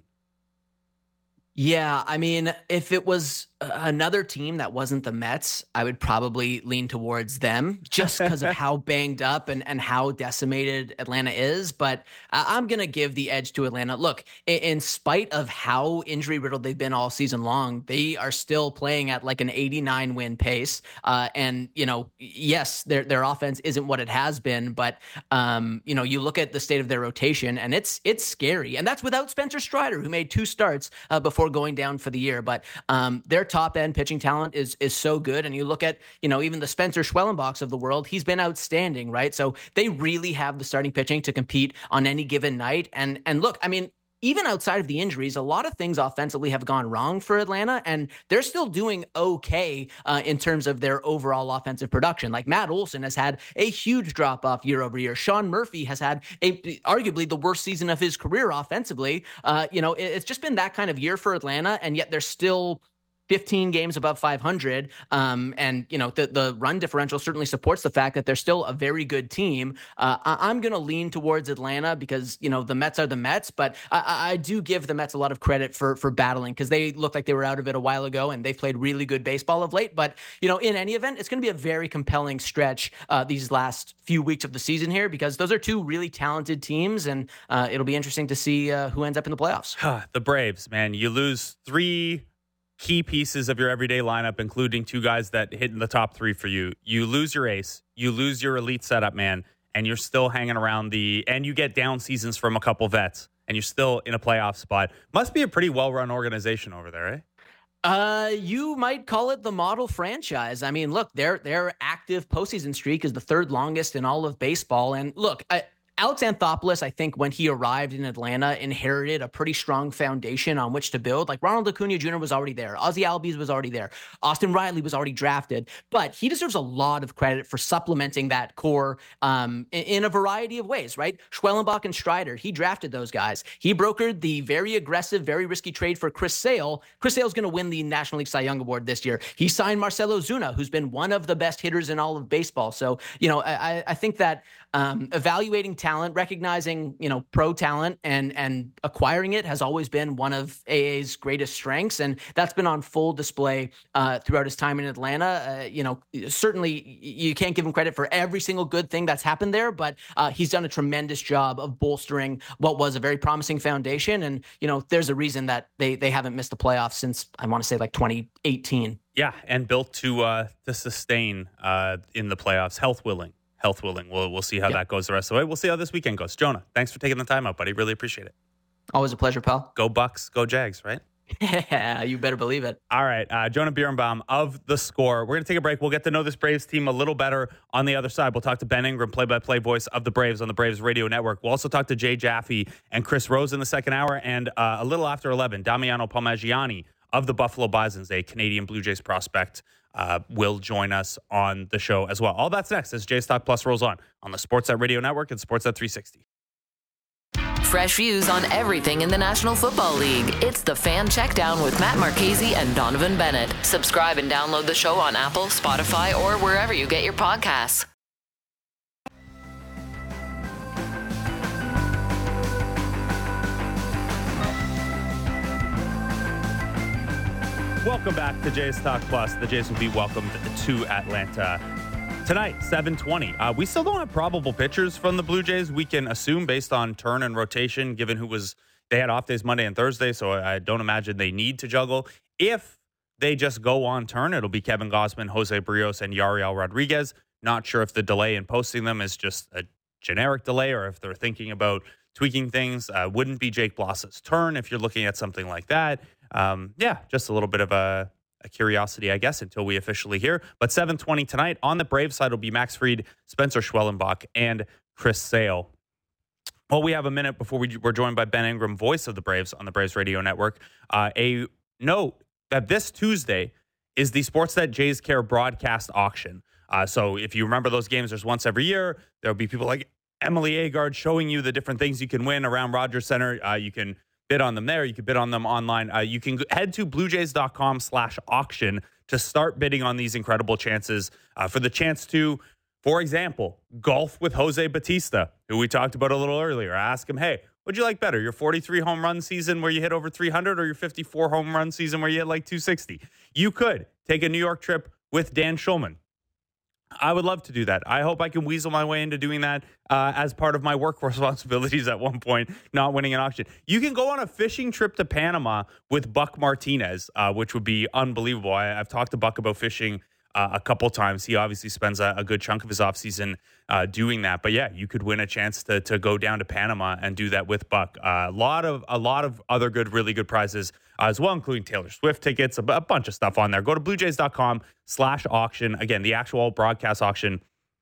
Yeah, I mean, if it was another team that wasn't the Mets, I would probably lean towards them just because of how banged up and, and how decimated Atlanta is. But uh, I'm going to give the edge to Atlanta. Look, in, in spite of how injury riddled they've been all season long, they are still playing at like an eighty-nine win pace. Uh, and, you know, yes, their their offense isn't what it has been. But, um, you know, you look at the state of their rotation and it's it's scary. And that's without Spencer Strider, who made two starts uh, before going down for the year. But um, their top end pitching talent is is so good. And you look at, you know, even the Spencer Schwellenbachs of the world, he's been outstanding, right? So they really have the starting pitching to compete on any given night. And and look, I mean, even outside of the injuries, a lot of things offensively have gone wrong for Atlanta, and they're still doing okay uh, in terms of their overall offensive production. Like Matt Olson has had a huge drop off year over year. Sean Murphy has had a arguably the worst season of his career offensively. Uh, you know, it, it's just been that kind of year for Atlanta, and yet they're still fifteen games above five hundred. Um, and, you know, the, the run differential certainly supports the fact that they're still a very good team. Uh, I, I'm going to lean towards Atlanta because, you know, the Mets are the Mets, but I, I do give the Mets a lot of credit for, for battling because they look like they were out of it a while ago and they've played really good baseball of late. But, you know, in any event, it's going to be a very compelling stretch uh, these last few weeks of the season here because those are two really talented teams, and uh, it'll be interesting to see uh, who ends up in the playoffs. The Braves, man, you lose three key pieces of your everyday lineup, including two guys that hit in the top three for you. You lose your ace, you lose your elite setup man, and you're still hanging around the, and you get down seasons from a couple vets, and you're still in a playoff spot. Must be a pretty well-run organization over there, eh? Uh, you might call it the model franchise. I mean, look, their their active postseason streak is the third longest in all of baseball. And look, I, Alex Anthopoulos, I think when he arrived in Atlanta, inherited a pretty strong foundation on which to build. Like Ronald Acuna Junior was already there. Ozzie Albies was already there. Austin Riley was already drafted. But he deserves a lot of credit for supplementing that core um, in, in a variety of ways, right? Schwellenbach and Strider, he drafted those guys. He brokered the very aggressive, very risky trade for Chris Sale. Chris Sale's going to win the National League Cy Young Award this year. He signed Marcell Ozuna, who's been one of the best hitters in all of baseball. So, you know, I, I think that um, evaluating talent, recognizing, you know, pro talent and and acquiring it has always been one of A A's greatest strengths. And that's been on full display uh, throughout his time in Atlanta. Uh, you know, certainly you can't give him credit for every single good thing that's happened there, but uh, he's done a tremendous job of bolstering what was a very promising foundation. And, you know, there's a reason that they they haven't missed the playoffs since, I want to say, like twenty eighteen. Yeah, and built to uh, to sustain uh, in the playoffs, health willing. Health willing. We'll we'll see how yep. that goes the rest of the way. We'll see how this weekend goes. Jonah, thanks for taking the time out, buddy. Really appreciate it. Always a pleasure, pal. Go Bucks, go Jags, right? Yeah, you better believe it. All right, uh, Jonah Birnbaum of The Score. We're going to take a break. We'll get to know this Braves team a little better on the other side. We'll talk to Ben Ingram, play-by-play voice of the Braves on the Braves Radio Network. We'll also talk to Jay Jaffe and Chris Rose in the second hour. And uh, a little after eleven, Damiano Palmaggiani of the Buffalo Bisons, a Canadian Blue Jays prospect, uh, will join us on the show as well. All that's next as Jays Talk Plus rolls on on the Sportsnet Radio Network and Sportsnet three sixty. Fresh views on everything in the National Football League. It's the Fan Checkdown with Matt Marchese and Donovan Bennett. Subscribe and download the show on Apple, Spotify, or wherever you get your podcasts. Welcome back to Jays Talk Plus. The Jays will be welcomed to Atlanta tonight, seven twenty. Uh, we still don't have probable pitchers from the Blue Jays. We can assume based on turn and rotation, given who was, they had off days Monday and Thursday, so I don't imagine they need to juggle. If they just go on turn, it'll be Kevin Gausman, Jose Barrios, and Yariel Rodriguez. Not sure if the delay in posting them is just a generic delay or if they're thinking about tweaking things. Uh, wouldn't be Jake Bloss's turn if you're looking at something like that. Um, yeah, just a little bit of a, a curiosity, I guess, until we officially hear. But seven twenty tonight on the Braves side will be Max Fried, Spencer Schwellenbach, and Chris Sale. Well, we have a minute before we, we're joined by Ben Ingram, voice of the Braves on the Braves Radio Network. Uh, a note that this Tuesday is the Sportsnet Jays Care broadcast auction. Uh, so if you remember those games, there's once every year. There'll be people like Emily Agard showing you the different things you can win around Rogers Center. Uh, you can bid on them there. You can bid on them online. Uh, you can head to bluejays.com slash auction to start bidding on these incredible chances uh, for the chance to, for example, golf with Jose Bautista, who we talked about a little earlier. I asked him, hey, what'd you like better, your forty-three home run season where you hit over three hundred or your fifty-four home run season where you hit like two sixty? You could take a New York trip with Dan Schulman. I would love to do that. I hope I can weasel my way into doing that uh, as part of my work responsibilities at one point, not winning an auction. You can go on a fishing trip to Panama with Buck Martinez, uh, which would be unbelievable. I, I've talked to Buck about fishing uh, a couple times. He obviously spends a, a good chunk of his offseason uh, doing that. But yeah, you could win a chance to to go down to Panama and do that with Buck. Uh, a lot of a lot of other good, really good prizes uh, as well, including Taylor Swift tickets, a, a bunch of stuff on there. Go to bluejays.com slash auction. Again, the actual broadcast auction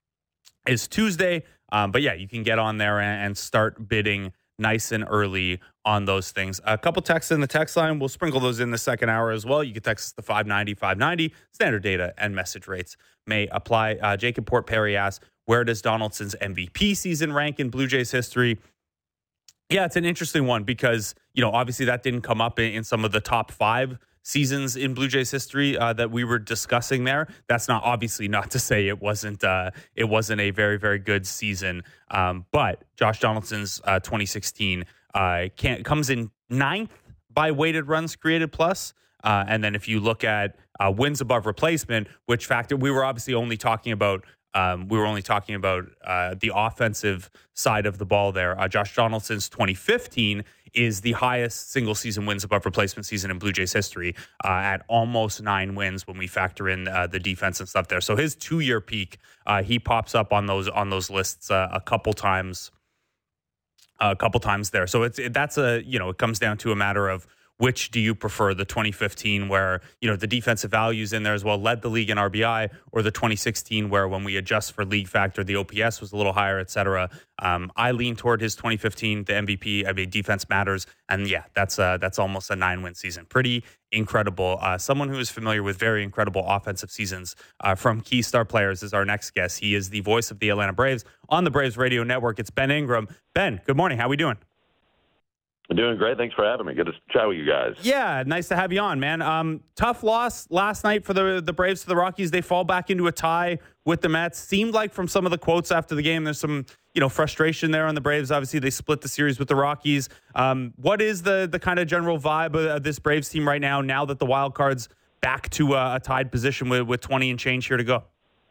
is Tuesday. Um, but yeah, you can get on there and, and start bidding nice and early on those things. A couple texts in the text line. We'll sprinkle those in the second hour as well. You can text us to five ninety, five ninety. Standard data and message rates may apply. Uh, Jacob Port Perry asks, where does Donaldson's M V P season rank in Blue Jays history? Yeah, it's an interesting one because, you know, obviously that didn't come up in, in some of the top five seasons in Blue Jays history uh, that we were discussing there. That's not obviously not to say it wasn't uh, it wasn't a very, very good season. Um, but Josh Donaldson's uh, twenty sixteen uh, can't, comes in ninth by weighted runs created plus. Uh, and then if you look at uh, wins above replacement, which factor we were obviously only talking about Um, we were only talking about uh, the offensive side of the ball there. Uh, Josh Donaldson's twenty fifteen is the highest single season wins above replacement season in Blue Jays history uh, at almost nine wins when we factor in uh, the defense and stuff there. So his two-year peak, uh, he pops up on those on those lists uh, a couple times, uh, a couple times there. So it's it, that's a you know it comes down to a matter of which do you prefer, the twenty fifteen where, you know, the defensive values in there as well led the league in R B I, or the twenty sixteen where when we adjust for league factor, the O P S was a little higher, et cetera. Um, I lean toward his twenty fifteen, the M V P. I mean, defense matters. And yeah, that's uh, that's almost a nine-win season. Pretty incredible. Uh, someone who is familiar with very incredible offensive seasons uh, from key star players is our next guest. He is the voice of the Atlanta Braves on the Braves Radio Network. It's Ben Ingram. Ben, good morning. How we doing? I'm doing great. Thanks for having me. Good to chat with you guys. Yeah, nice to have you on, man. Um, tough loss last night for the the Braves to the Rockies. They fall back into a tie with the Mets. Seemed like from some of the quotes after the game, there's some you know frustration there on the Braves. Obviously, they split the series with the Rockies. Um, what is the the kind of general vibe of, of this Braves team right now? Now that the wild card's back to a, a tied position with with twenty and change here to go.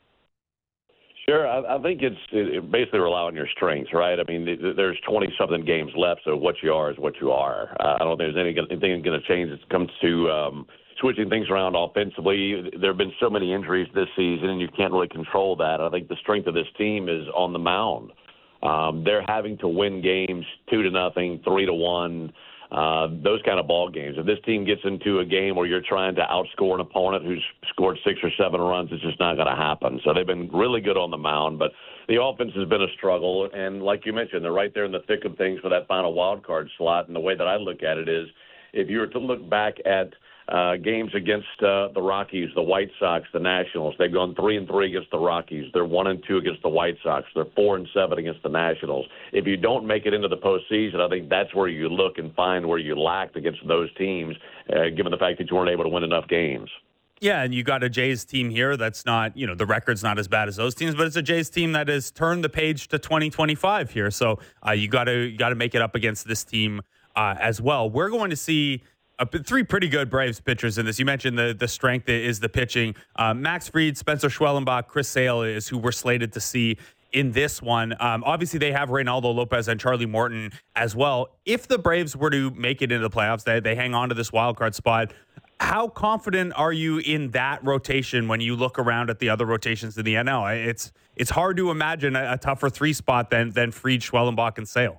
Sure. I, I think it's it basically rely on your strengths, right? I mean, there's twenty-something games left, so what you are is what you are. Uh, I don't think there's any, anything going to change. It comes to um, switching things around offensively. There have been so many injuries this season, and you can't really control that. I think the strength of this team is on the mound. Um, they're having to win games two to nothing, three to one. Uh, those kind of ball games. If this team gets into a game where you're trying to outscore an opponent who's scored six or seven runs, it's just not going to happen. So they've been really good on the mound, but the offense has been a struggle. And like you mentioned, they're right there in the thick of things for that final wild card slot. And the way that I look at it is, if you were to look back at uh, games against uh, the Rockies, the White Sox, the Nationals, they've gone three and three against the Rockies. They're one and two against the White Sox. They're four and seven against the Nationals. If you don't make it into the postseason, I think that's where you look and find where you lacked against those teams, uh, given the fact that you weren't able to win enough games. Yeah, and you got a Jays team here that's not, you know, the record's not as bad as those teams, but it's a Jays team that has turned the page to twenty twenty-five here. So uh, you got to you got to make it up against this team uh, as well. We're going to see Uh, three pretty good Braves pitchers in this. You mentioned the the strength is the pitching. Uh, Max Fried, Spencer Schwellenbach, Chris Sale is who we're slated to see in this one. Um, obviously, they have Reynaldo Lopez and Charlie Morton as well. If the Braves were to make it into the playoffs, they, they hang on to this wild card spot. How confident are you in that rotation when you look around at the other rotations in the N L? It's it's hard to imagine a, a tougher three spot than than Fried, Schwellenbach, and Sale.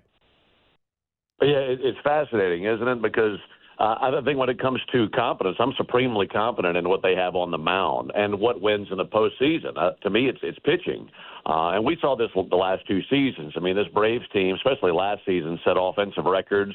Yeah, it, it's fascinating, isn't it? Because Uh, I think when it comes to confidence, I'm supremely confident in what they have on the mound and what wins in the postseason. Uh, to me, it's it's pitching. Uh, and we saw this the last two seasons. I mean, this Braves team, especially last season, set offensive records,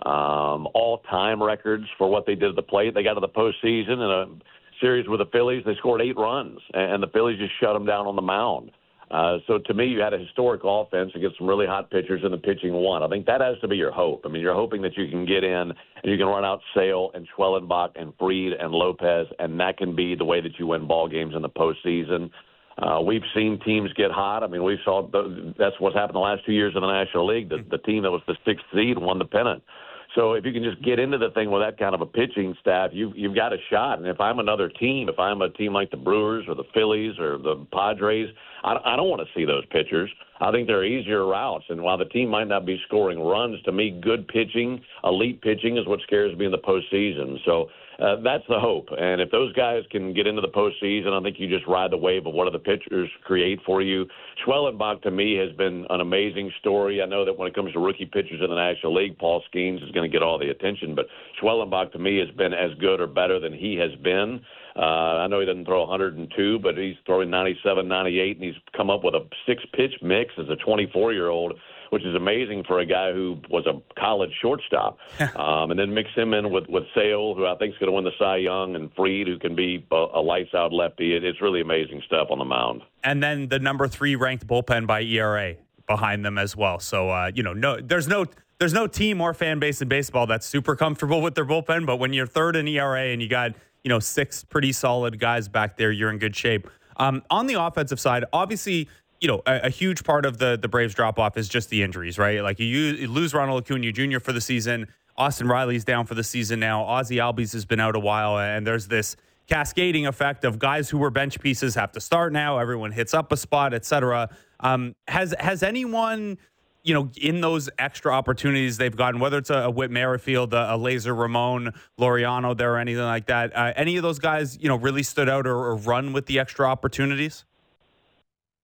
um, all-time records for what they did at the plate. They got to the postseason in a series with the Phillies. They scored eight runs, and the Phillies just shut them down on the mound. Uh, so to me, you had a historic offense against some really hot pitchers, and the pitching won. I think that has to be your hope. I mean, you're hoping that you can get in and you can run out Sale and Schwellenbach and Fried and Lopez, and that can be the way that you win ball games in the postseason. Uh, we've seen teams get hot. I mean, we saw the, that's what's happened the last two years in the National League. The, the team that was the sixth seed won the pennant. So if you can just get into the thing with that kind of a pitching staff, you've, you've got a shot. And if I'm another team, if I'm a team like the Brewers or the Phillies or the Padres, I, I don't want to see those pitchers. I think they're easier routes. And while the team might not be scoring runs, to me, good pitching, elite pitching is what scares me in the postseason. So uh, that's the hope. And if those guys can get into the postseason, I think you just ride the wave of what other pitchers create for you. Schwellenbach, to me, has been an amazing story. I know that when it comes to rookie pitchers in the National League, Paul Skeens is going to get all the attention. But Schwellenbach, to me, has been as good or better than he has been. Uh, I know he doesn't throw one hundred two, but he's throwing ninety-seven, ninety-eight, and he's come up with a six-pitch mix as a twenty-four-year-old, which is amazing for a guy who was a college shortstop. um, and then mix him in with, with Sale, who I think is going to win the Cy Young, and Fried, who can be a, a lights-out lefty. It, it's really amazing stuff on the mound. And then the number three ranked bullpen by E R A behind them as well. So, uh, you know, no, there's no there's no team or fan base in baseball that's super comfortable with their bullpen, but when you're third in E R A and you got – you know, six pretty solid guys back there, you're in good shape. Um, on the offensive side, obviously, you know, a, a huge part of the the Braves drop-off is just the injuries, right? Like, you, you lose Ronald Acuna Junior for the season. Austin Riley's down for the season now. Ozzie Albies has been out a while, and there's this cascading effect of guys who were bench pieces have to start now. Everyone hits up a spot, et cetera. Um, has, has anyone... you know, in those extra opportunities they've gotten, whether it's a, a Whit Merrifield, a, a Laser Ramon, Laureano there, or anything like that, uh, any of those guys, you know, really stood out or, or run with the extra opportunities?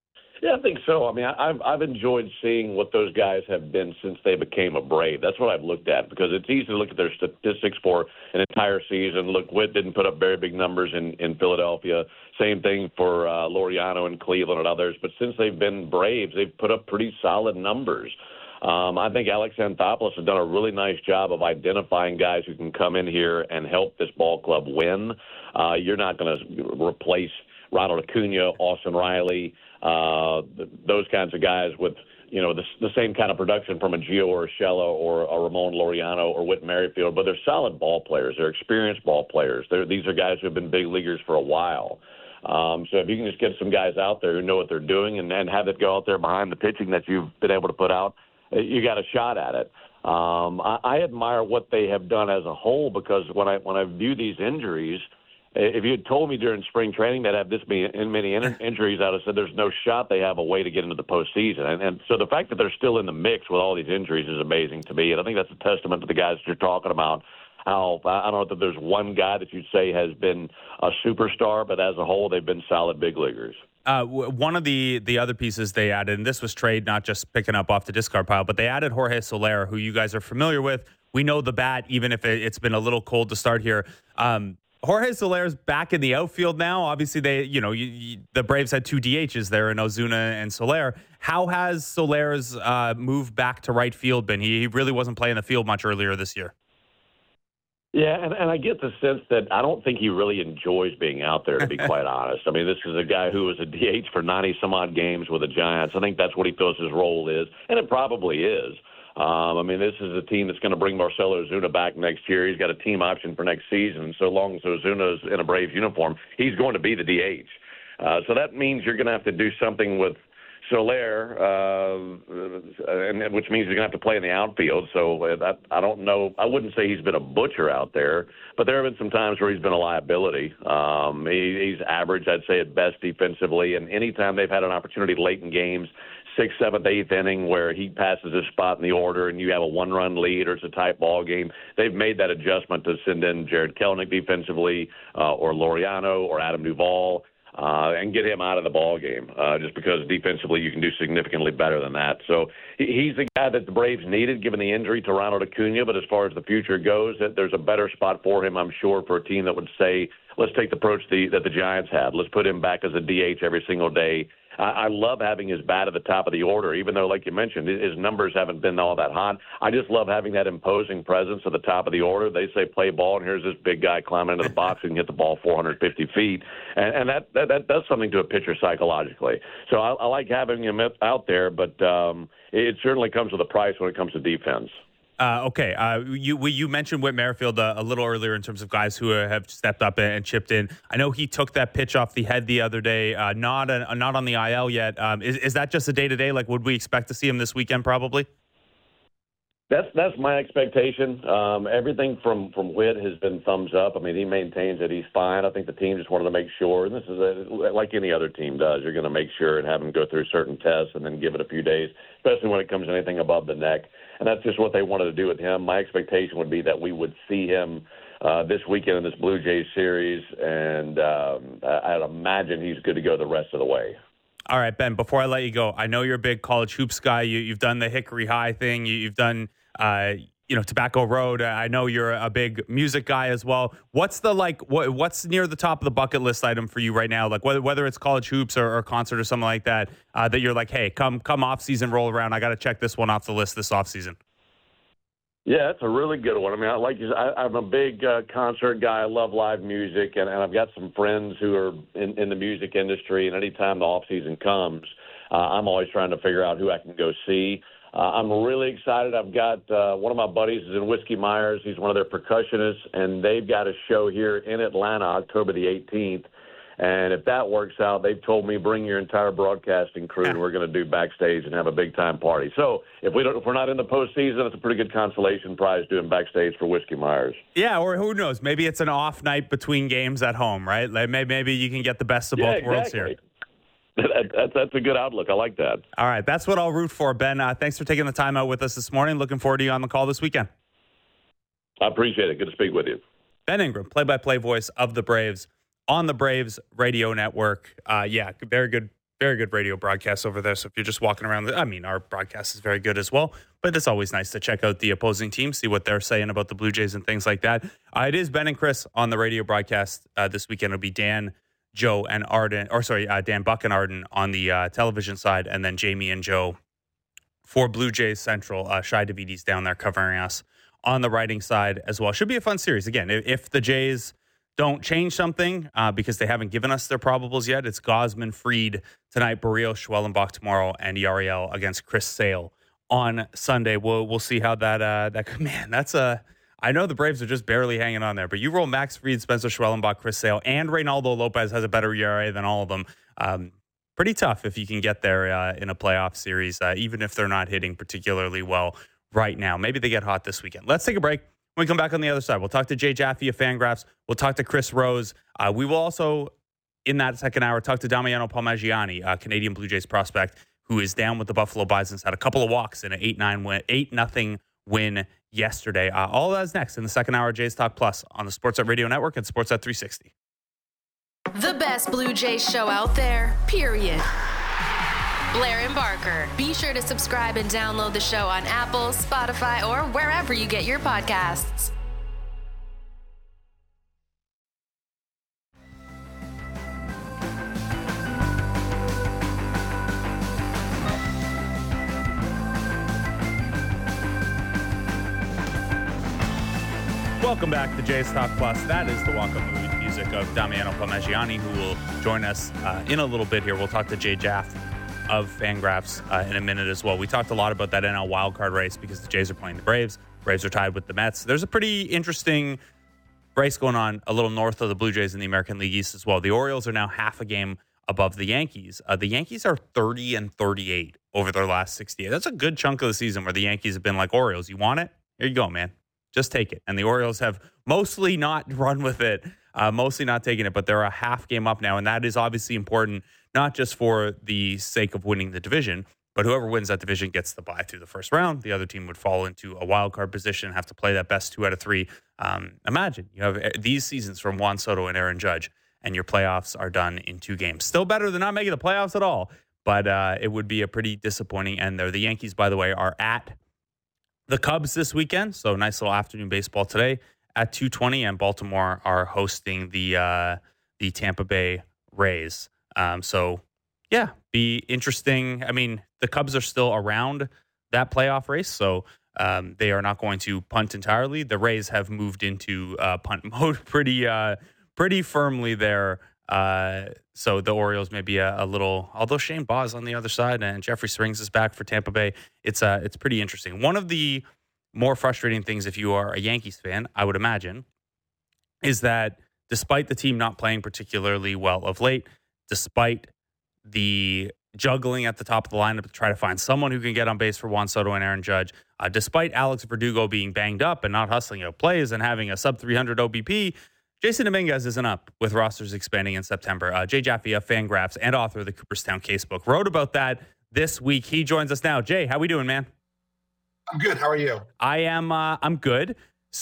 Yeah, I think so. I mean, I- I've I've enjoyed seeing what those guys have been since they became a Brave. That's what I've looked at because it's easy to look at their statistics for an entire season. Look, Witt didn't put up very big numbers in, in Philadelphia. Same thing for uh, Laureano in Cleveland and others. But since they've been Braves, they've put up pretty solid numbers. Um, I think Alex Anthopoulos has done a really nice job of identifying guys who can come in here and help this ball club win. Uh, you're not going to replace Ronald Acuna, Austin Riley, uh, th- those kinds of guys with, you know, the, the same kind of production from a Gio Urshela or a Ramon Laureano or Whit Merrifield, but they're solid ball players. They're experienced ball players. They're, these are guys who have been big leaguers for a while. Um, so if you can just get some guys out there who know what they're doing and, and have it go out there behind the pitching that you've been able to put out, you got a shot at it. Um, I, I admire what they have done as a whole because when I when I view these injuries, if you had told me during spring training that have this many, many in- injuries, I would have said there's no shot they have a way to get into the postseason. And, and so the fact that they're still in the mix with all these injuries is amazing to me. And I think that's a testament to the guys that you're talking about. How I don't know that there's one guy that you'd say has been a superstar, but as a whole, they've been solid big leaguers. Uh, w- one of the, the other pieces they added, and this was trade, not just picking up off the discard pile, but they added Jorge Soler, who you guys are familiar with. We know the bat, even if it, it's been a little cold to start here. Um, Jorge Soler's back in the outfield now. Obviously, they, you know, you, you, the Braves had two D Hs there in Ozuna and Soler. How has Soler's uh, move back to right field been? He, he really wasn't playing the field much earlier this year. Yeah, and, and I get the sense that I don't think he really enjoys being out there, to be quite honest. I mean, this is a guy who was a D H for ninety-some-odd games with the Giants. I think that's what he feels his role is, and it probably is. Um, I mean, this is a team that's going to bring Marcell Ozuna back next year. He's got a team option for next season. So long as Ozuna's in a Braves uniform, he's going to be the D H. Uh, so that means you're going to have to do something with Soler, uh, and which means you're going to have to play in the outfield. So that, I don't know. I wouldn't say he's been a butcher out there, but there have been some times where he's been a liability. Um, he, he's average, I'd say, at best defensively. And anytime they've had an opportunity late in games, sixth, seventh, eighth inning, where he passes his spot in the order and you have a one-run lead or it's a tight ball game, they've made that adjustment to send in Jared Kelenic defensively uh, or Laureano or Adam Duvall. Uh, and get him out of the ball game, uh, just because defensively you can do significantly better than that. So he, he's the guy that the Braves needed, given the injury to Ronald Acuna. But as far as the future goes, that there's a better spot for him, I'm sure, for a team that would say, let's take the approach the, that the Giants had. Let's put him back as a D H every single day. I, I love having his bat at the top of the order, even though, like you mentioned, his numbers haven't been all that hot. I just love having that imposing presence at the top of the order. They say play ball, and here's this big guy climbing into the box and hit the ball four hundred fifty feet, and, and that, that that does something to a pitcher psychologically. So I, I like having him out there, but um, it certainly comes with a price when it comes to defense. Uh, okay, uh, you we, you mentioned Whit Merrifield uh, a little earlier in terms of guys who uh, have stepped up and, and chipped in. I know he took that pitch off the head the other day, uh, not a, not on the I L yet. Um, is, is that just a day-to-day? Like, would we expect to see him this weekend probably? That's that's my expectation. Um, everything from, from Whit has been thumbs up. I mean, he maintains that he's fine. I think the team just wanted to make sure, and this is a, like any other team does, you're going to make sure and have him go through certain tests and then give it a few days, especially when it comes to anything above the neck. And that's just what they wanted to do with him. My expectation would be that we would see him uh, this weekend in this Blue Jays series, and um, I'd imagine he's good to go the rest of the way. All right, Ben, before I let you go, I know you're a big college hoops guy. You, you've done the Hickory High thing. You, you've done, uh, you know, Tobacco Road. I know you're a big music guy as well. What's the, like, what, what's near the top of the bucket list item for you right now? Like, whether, whether it's college hoops or, or concert or something like that, uh, that you're like, hey, come come off season, roll around. I got to check this one off the list this off season. Yeah, that's a really good one. I mean, I like you. I, I'm a big uh, concert guy. I love live music, and, and I've got some friends who are in, in the music industry. And anytime the off season comes, uh, I'm always trying to figure out who I can go see. Uh, I'm really excited. I've got uh, one of my buddies is in Whiskey Myers. He's one of their percussionists, and they've got a show here in Atlanta, October the eighteenth. And if that works out, they've told me bring your entire broadcasting crew, and we're going to do backstage and have a big time party. So if we don't, if we're not in the postseason, it's a pretty good consolation prize doing backstage for Whiskey Myers. Yeah, or who knows? Maybe it's an off night between games at home, right? Like maybe, maybe you can get the best of yeah, both exactly. worlds here. That, that's, that's a good outlook. I like that. All right, that's what I'll root for, Ben. Uh, thanks for taking the time out with us this morning. Looking forward to you on the call this weekend. I appreciate it. Good to speak with you. Ben Ingram, play-by-play voice of the Braves on the Braves radio network. Uh, yeah, very good Very good radio broadcast over there. So if you're just walking around, I mean, our broadcast is very good as well. But it's always nice to check out the opposing team, see what they're saying about the Blue Jays and things like that. Uh, it is Ben and Chris on the radio broadcast uh, this weekend. It'll be Dan, Joe, and Arden, or sorry, uh, Dan, Buck, and Arden on the uh, television side, and then Jamie and Joe for Blue Jays Central. Uh, Shai Davidi's down there covering us on the writing side as well. Should be a fun series. Again, if, if the Jays don't change something uh, because they haven't given us their probables yet, it's Gausman, Fried tonight, Barrios, Schwellenbach tomorrow, and Yariel against Chris Sale on Sunday. We'll we'll see how that uh, that man. That's a. I know the Braves are just barely hanging on there, but you roll Max Fried, Spencer Schwellenbach, Chris Sale, and Reynaldo Lopez has a better E R A than all of them. Um, pretty tough if you can get there uh, in a playoff series, uh, even if they're not hitting particularly well right now. Maybe they get hot this weekend. Let's take a break. When we come back on the other side, we'll talk to Jay Jaffe of Fangraphs. We'll talk to Chris Rose. Uh, we will also, in that second hour, talk to Damiano Palmaggiani, a Canadian Blue Jays prospect who is down with the Buffalo Bisons, had a couple of walks in an eight nine win, eight nothing win yesterday. Uh, all of that is next in the second hour of Jays Talk Plus on the Sportsnet Radio Network and Sportsnet three sixty. The best Blue Jays show out there, period. Blair and Barker. Be sure to subscribe and download the show on Apple, Spotify, or wherever you get your podcasts. Welcome back to Jays Talk Plus. That is the walk-up mood music of Damiano Palmaggiani, who will join us uh, in a little bit here. We'll talk to Jay Jaffe of Fangraphs uh, in a minute as well. We talked a lot about that N L wildcard race because the Jays are playing the Braves. Braves are tied with the Mets. There's a pretty interesting race going on a little north of the Blue Jays in the American League East as well. The Orioles are now half a game above the Yankees. Uh, the Yankees are thirty and thirty-eight over their last sixty-eight. That's a good chunk of the season where the Yankees have been like, Orioles, you want it? Here you go, man. Just take it. And the Orioles have mostly not run with it, uh, mostly not taken it, but they're a half game up now. And that is obviously important, not just for the sake of winning the division, but whoever wins that division gets the bye through the first round. The other team would fall into a wild card position, have to play that best two out of three. Um, imagine you have these seasons from Juan Soto and Aaron Judge, and your playoffs are done in two games. Still better than not making the playoffs at all, but uh, it would be a pretty disappointing end there. The Yankees, by the way, are at the Cubs this weekend, so nice little afternoon baseball today at two twenty, and Baltimore are hosting the uh, the Tampa Bay Rays. Um, so, yeah, be interesting. I mean, the Cubs are still around that playoff race, so um, they are not going to punt entirely. The Rays have moved into uh, punt mode pretty uh, pretty firmly there. Uh, so the Orioles may be a, a little, although Shane Baz on the other side and Jeffrey Springs is back for Tampa Bay. It's uh, it's pretty interesting. One of the more frustrating things, if you are a Yankees fan, I would imagine, is that despite the team not playing particularly well of late, despite the juggling at the top of the lineup to try to find someone who can get on base for Juan Soto and Aaron Judge, uh, despite Alex Verdugo being banged up and not hustling out plays and having a sub three hundred O B P, Jason Dominguez isn't up with rosters expanding in September. Uh, Jay Jaffe of Fangraphs and author of the Cooperstown Casebook wrote about that this week. He joins us now. Jay, how we doing, man? I'm good. How are you? I am. Uh, I'm good.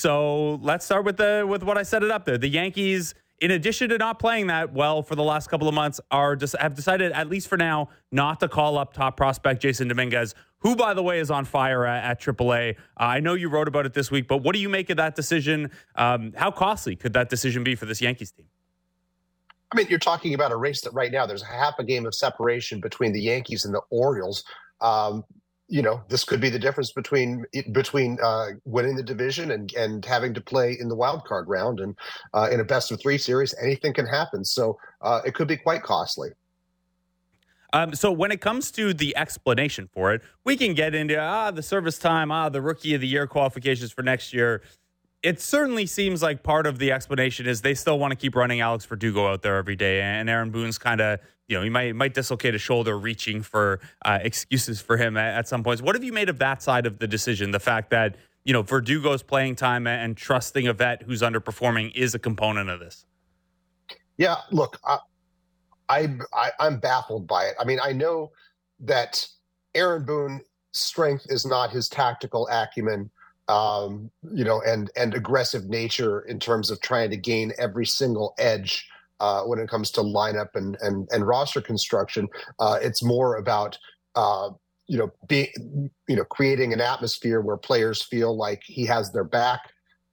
So let's start with the with what I set it up there. The Yankees, in addition to not playing that well for the last couple of months, are just have decided, at least for now, not to call up top prospect Jason Dominguez, who, by the way, is on fire at, at triple A. Uh, I know you wrote about it this week, but what do you make of that decision? Um, how costly could that decision be for this Yankees team? I mean, you're talking about a race that right now there's a half a game of separation between the Yankees and the Orioles. Um, you know, this could be the difference between between uh, winning the division and and having to play in the wild card round. And uh, in a best of three series, anything can happen. So uh, it could be quite costly. Um, so when it comes to the explanation for it, we can get into ah the service time, ah the rookie of the year qualifications for next year. It certainly seems like part of the explanation is they still want to keep running Alex Verdugo out there every day, and Aaron Boone's kind of, you know, he might might dislocate a shoulder reaching for uh, excuses for him at, at some points. What have you made of that side of the decision? The fact that, you know, Verdugo's playing time and trusting a vet who's underperforming is a component of this. Yeah, look, I, I, I I'm baffled by it. I mean, I know that Aaron Boone's strength is not his tactical acumen. Um, you know, and and aggressive nature in terms of trying to gain every single edge uh, when it comes to lineup and and, and roster construction. Uh, it's more about uh, you know being you know creating an atmosphere where players feel like he has their back.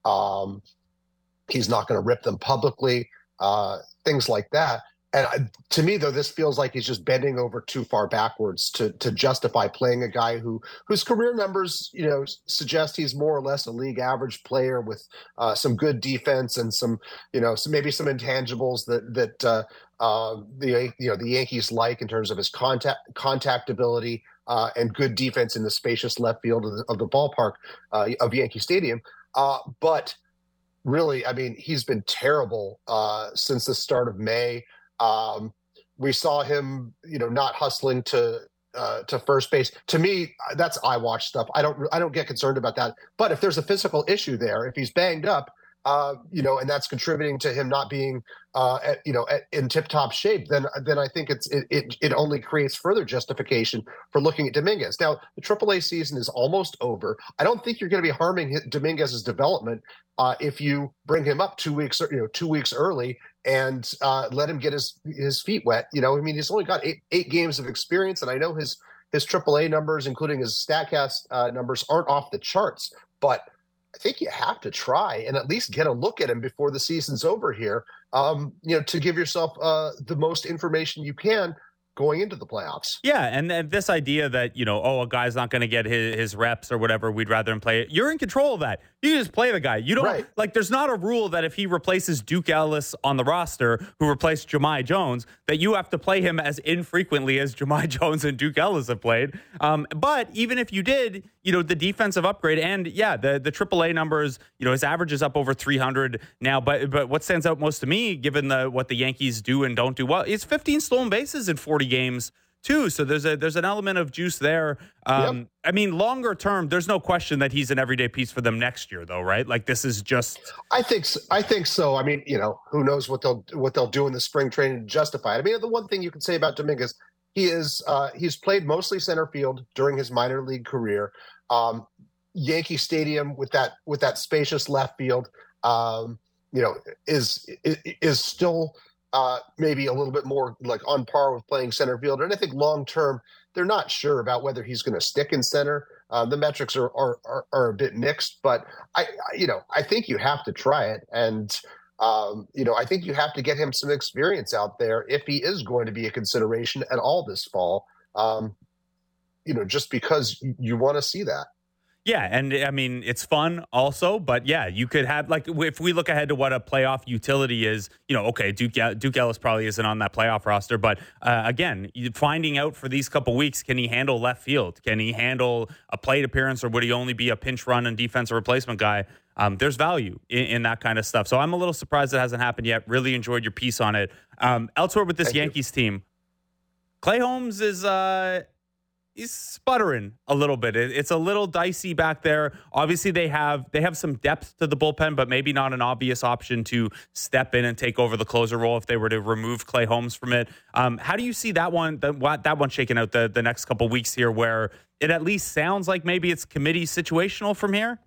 Um, he's not going to rip them publicly, uh, things like that. And I, to me, though, this feels like he's just bending over too far backwards to to justify playing a guy who whose career numbers, you know, suggest he's more or less a league average player with uh, some good defense and some, you know, some, maybe some intangibles that that uh, uh, the you know the Yankees like in terms of his contact contact ability uh, and good defense in the spacious left field of the, of the ballpark uh, of Yankee Stadium, uh, but. Really, I mean, he's been terrible uh, since the start of May. Um, we saw him, you know, not hustling to uh, to first base. To me, that's eye watch stuff. I don't, I don't get concerned about that. But if there's a physical issue there, if he's banged up, uh, you know, and that's contributing to him not being, uh, at, you know, at, in tip-top shape, then then I think it's it, it it only creates further justification for looking at Dominguez. Now, the triple A season is almost over. I don't think you're going to be harming Dominguez's development uh, if you bring him up two weeks, you know, two weeks early and uh, let him get his his feet wet. You know, I mean, he's only got eight eight games of experience, and I know his his triple A numbers, including his Statcast uh, numbers, aren't off the charts, but I think you have to try and at least get a look at him before the season's over here, um, you know, to give yourself uh, the most information you can going into the playoffs. Yeah, and, and this idea that, you know, oh, a guy's not going to get his, his reps or whatever, we'd rather him play it. You're in control of that. You just play the guy. You don't, right. Like, there's not a rule that if he replaces Duke Ellis on the roster, who replaced Jahmai Jones, that you have to play him as infrequently as Jahmai Jones and Duke Ellis have played. Um, but even if you did, you know, the defensive upgrade and, yeah, the, the triple A numbers, you know, his average is up over three hundred now. But but what stands out most to me, given the what the Yankees do and don't do well, is fifteen stolen bases in forty games too. So there's a there's an element of juice there. Um, yep. I mean, longer term, there's no question that he's an everyday piece for them next year, though, right? Like, this is just. I think so. I think so. I mean, you know, who knows what they'll what they'll do in the spring training to justify it. I mean, the one thing you can say about Dominguez, he is uh, he's played mostly center field during his minor league career. Um, Yankee Stadium with that with that spacious left field, um, you know, is is, is still. Uh, maybe a little bit more like on par with playing center field. And I think long term, they're not sure about whether he's going to stick in center. Uh, the metrics are, are are are a bit mixed, but I, I you know I think you have to try it, and um, you know I think you have to get him some experience out there if he is going to be a consideration at all this fall. Um, you know, just because you want to see that. Yeah, and I mean, it's fun also, but yeah, you could have, like, if we look ahead to what a playoff utility is, you know, okay, Duke, Duke Ellis probably isn't on that playoff roster, but uh, again, finding out for these couple weeks, can he handle left field? Can he handle a plate appearance, or would he only be a pinch run and defensive replacement guy? Um, there's value in, in that kind of stuff. So I'm a little surprised it hasn't happened yet. Really enjoyed your piece on it. Um, elsewhere with this Thank Yankees you. team, Clay Holmes is... Uh, He's sputtering a little bit. It, it's a little dicey back there. Obviously, they have they have some depth to the bullpen, but maybe not an obvious option to step in and take over the closer role if they were to remove Clay Holmes from it. Um, how do you see that one that, that one shaking out the, the next couple weeks here, where it at least sounds like maybe it's committee situational from here?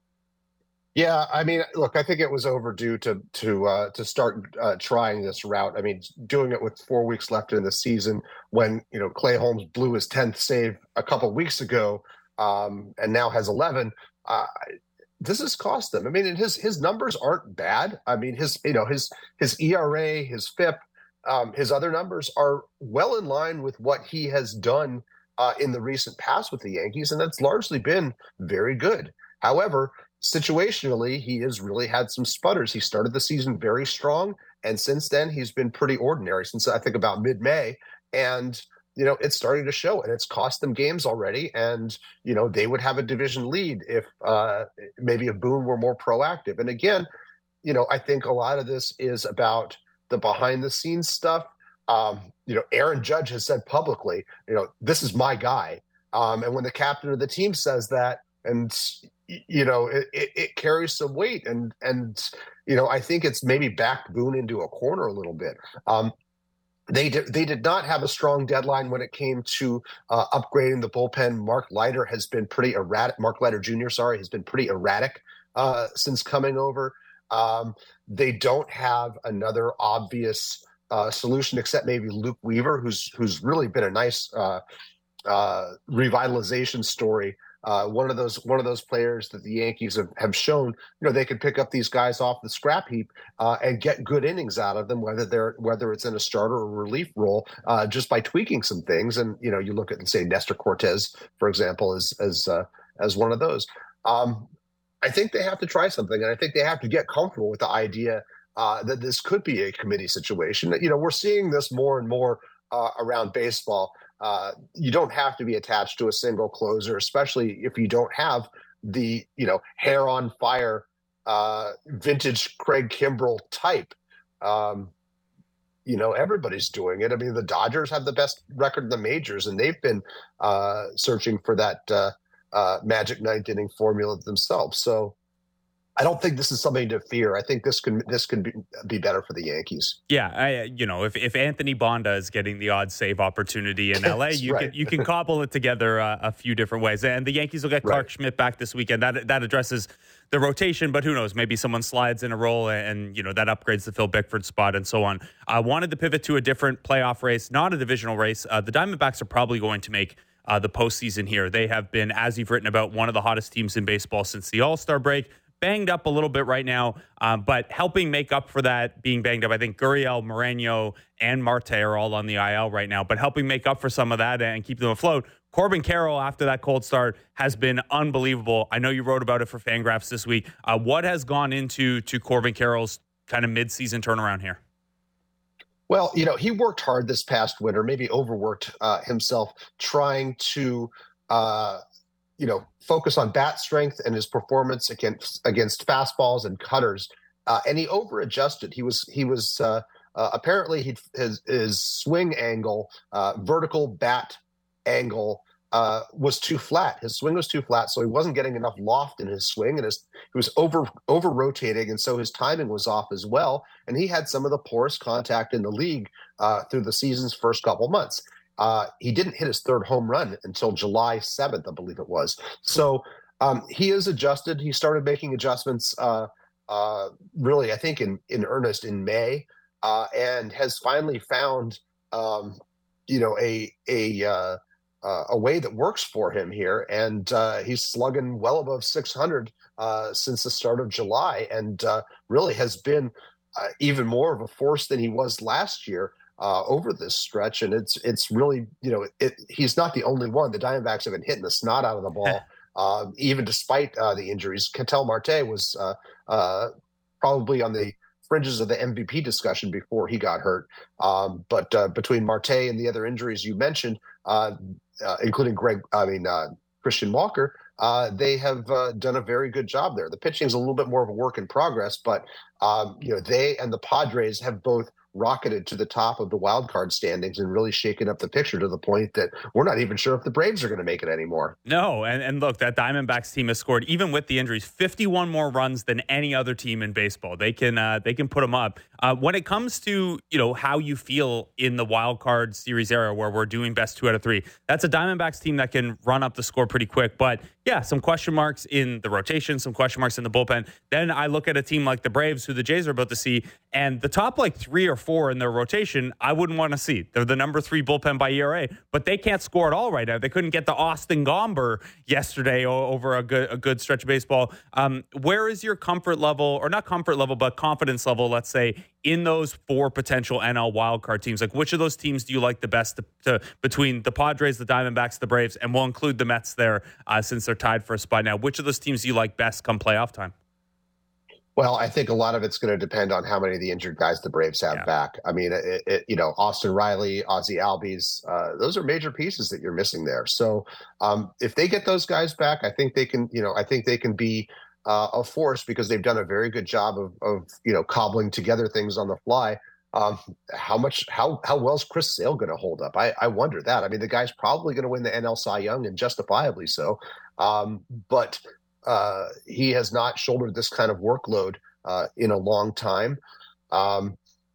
Yeah, I mean, look, I think it was overdue to to uh, to start uh, trying this route. I mean, doing it with four weeks left in the season, when you know Clay Holmes blew his tenth save a couple weeks ago, um, and now has eleven. Uh, this has cost them. I mean, and his his numbers aren't bad. I mean, his you know his his E R A, his F I P, um, his other numbers are well in line with what he has done uh, in the recent past with the Yankees, and that's largely been very good. However, situationally, he has really had some sputters. He started the season very strong, and since then he's been pretty ordinary, since I think about mid-May. And, you know, it's starting to show, and it's cost them games already. And, you know, they would have a division lead if uh, maybe if Boone were more proactive. And again, you know, I think a lot of this is about the behind-the-scenes stuff. Um, you know, Aaron Judge has said publicly, you know, this is my guy. Um, and when the captain of the team says that, and you know, it, it, it carries some weight, and and you know, I think it's maybe backed Boone into a corner a little bit. Um, they did they did not have a strong deadline when it came to uh, upgrading the bullpen. Mark Leiter has been pretty erratic. Mark Leiter Junior, sorry, has been pretty erratic uh, since coming over. Um, they don't have another obvious uh, solution except maybe Luke Weaver, who's who's really been a nice uh, uh, revitalization story. Uh, one of those one of those players that the Yankees have, have shown, you know, they can pick up these guys off the scrap heap uh, and get good innings out of them, whether they're whether it's in a starter or relief role, uh, just by tweaking some things. And you know, you look at, say, Nestor Cortez, for example, as as uh, as one of those. Um, I think they have to try something, and I think they have to get comfortable with the idea uh, that this could be a committee situation. You know, we're seeing this more and more uh, around baseball. Uh, you don't have to be attached to a single closer, especially if you don't have the, you know, hair on fire, uh, vintage Craig Kimbrell type. Um, you know, everybody's doing it. I mean, the Dodgers have the best record in the majors, and they've been uh, searching for that uh, uh, magic ninth inning formula themselves. So I don't think this is something to fear. I think this can this can be, be better for the Yankees. Yeah, I, you know, if, if Anthony Bonda is getting the odd save opportunity in L A, you right. can you can cobble it together uh, a few different ways. And the Yankees will get Clark right. Schmidt back this weekend. That that addresses the rotation, but who knows? Maybe someone slides in a role, and you know that upgrades the Phil Bickford spot and so on. I wanted to pivot to a different playoff race, not a divisional race. Uh, the Diamondbacks are probably going to make uh, the postseason here. They have been, as you've written about, one of the hottest teams in baseball since the All-Star break. Banged up a little bit right now, um, but helping make up for that being banged up. I think Gurriel, Moreno, and Marte are all on the I L right now, but helping make up for some of that and keep them afloat. Corbin Carroll, after that cold start, has been unbelievable. I know you wrote about it for Fangraphs this week. Uh, what has gone into to Corbin Carroll's kind of mid-season turnaround here? Well, you know, he worked hard this past winter, maybe overworked uh, himself, trying to uh, you know, focus on bat strength and his performance against against fastballs and cutters, uh, and he over-adjusted. He was he was uh, uh, apparently he, his his swing angle, uh, vertical bat angle, uh, was too flat. His swing was too flat, so he wasn't getting enough loft in his swing, and his, he was over over rotating, and so his timing was off as well. And he had some of the poorest contact in the league uh, through the season's first couple months. Uh, he didn't hit his third home run until July seventh, I believe it was. So um, he has adjusted. He started making adjustments uh, uh, really, I think, in, in earnest in May, uh, and has finally found, um, you know, a a uh, uh, a way that works for him here. And uh, he's slugging well above six hundred uh, since the start of July, and uh, really has been uh, even more of a force than he was last year. Uh, over this stretch, and it's it's really, you know, it, he's not the only one. The Diamondbacks have been hitting the snot out of the ball, um, even despite uh, the injuries. Ketel Marte was uh, uh, probably on the fringes of the M V P discussion before he got hurt. Um, but uh, between Marte and the other injuries you mentioned, uh, uh, including Greg, I mean uh, Christian Walker, uh, they have uh, done a very good job there. The pitching is a little bit more of a work in progress, but um, you know, they and the Padres have both rocketed to the top of the wild card standings and really shaken up the picture to the point that we're not even sure if the Braves are going to make it anymore. No, and, and look, that Diamondbacks team has scored, even with the injuries, fifty-one more runs than any other team in baseball. They can uh, they can put them up. Uh, when it comes to, you know, how you feel in the wild card series era where we're doing best two out of three, that's a Diamondbacks team that can run up the score pretty quick. But yeah, some question marks in the rotation, some question marks in the bullpen. Then I look at a team like the Braves, who the Jays are about to see, and the top like three or four in their rotation, I wouldn't want to see. They're the number three bullpen by E R A, but they can't score at all right now. They couldn't get the Austin Gomber yesterday over a good a good stretch of baseball. Um, where is your comfort level, or not comfort level, but confidence level, let's say, in those four potential N L wildcard teams? Like, which of those teams do you like the best to, to, between the Padres, the Diamondbacks, the Braves, and we'll include the Mets there uh, since they're tied for a spot now. Which of those teams do you like best come playoff time? Well, I think a lot of it's going to depend on how many of the injured guys the Braves have yeah. back. I mean, it, it, you know, Austin Riley, Ozzie Albies, uh, those are major pieces that you're missing there. So um, if they get those guys back, I think they can, you know, I think they can be uh, a force because they've done a very good job of, of you know, cobbling together things on the fly. Um, how much, how, how well is Chris Sale going to hold up? I, I wonder that. I mean, the guy's probably going to win the N L Cy Young, and justifiably so. Um, but uh, he has not shouldered this kind of workload uh, in a long time. Um,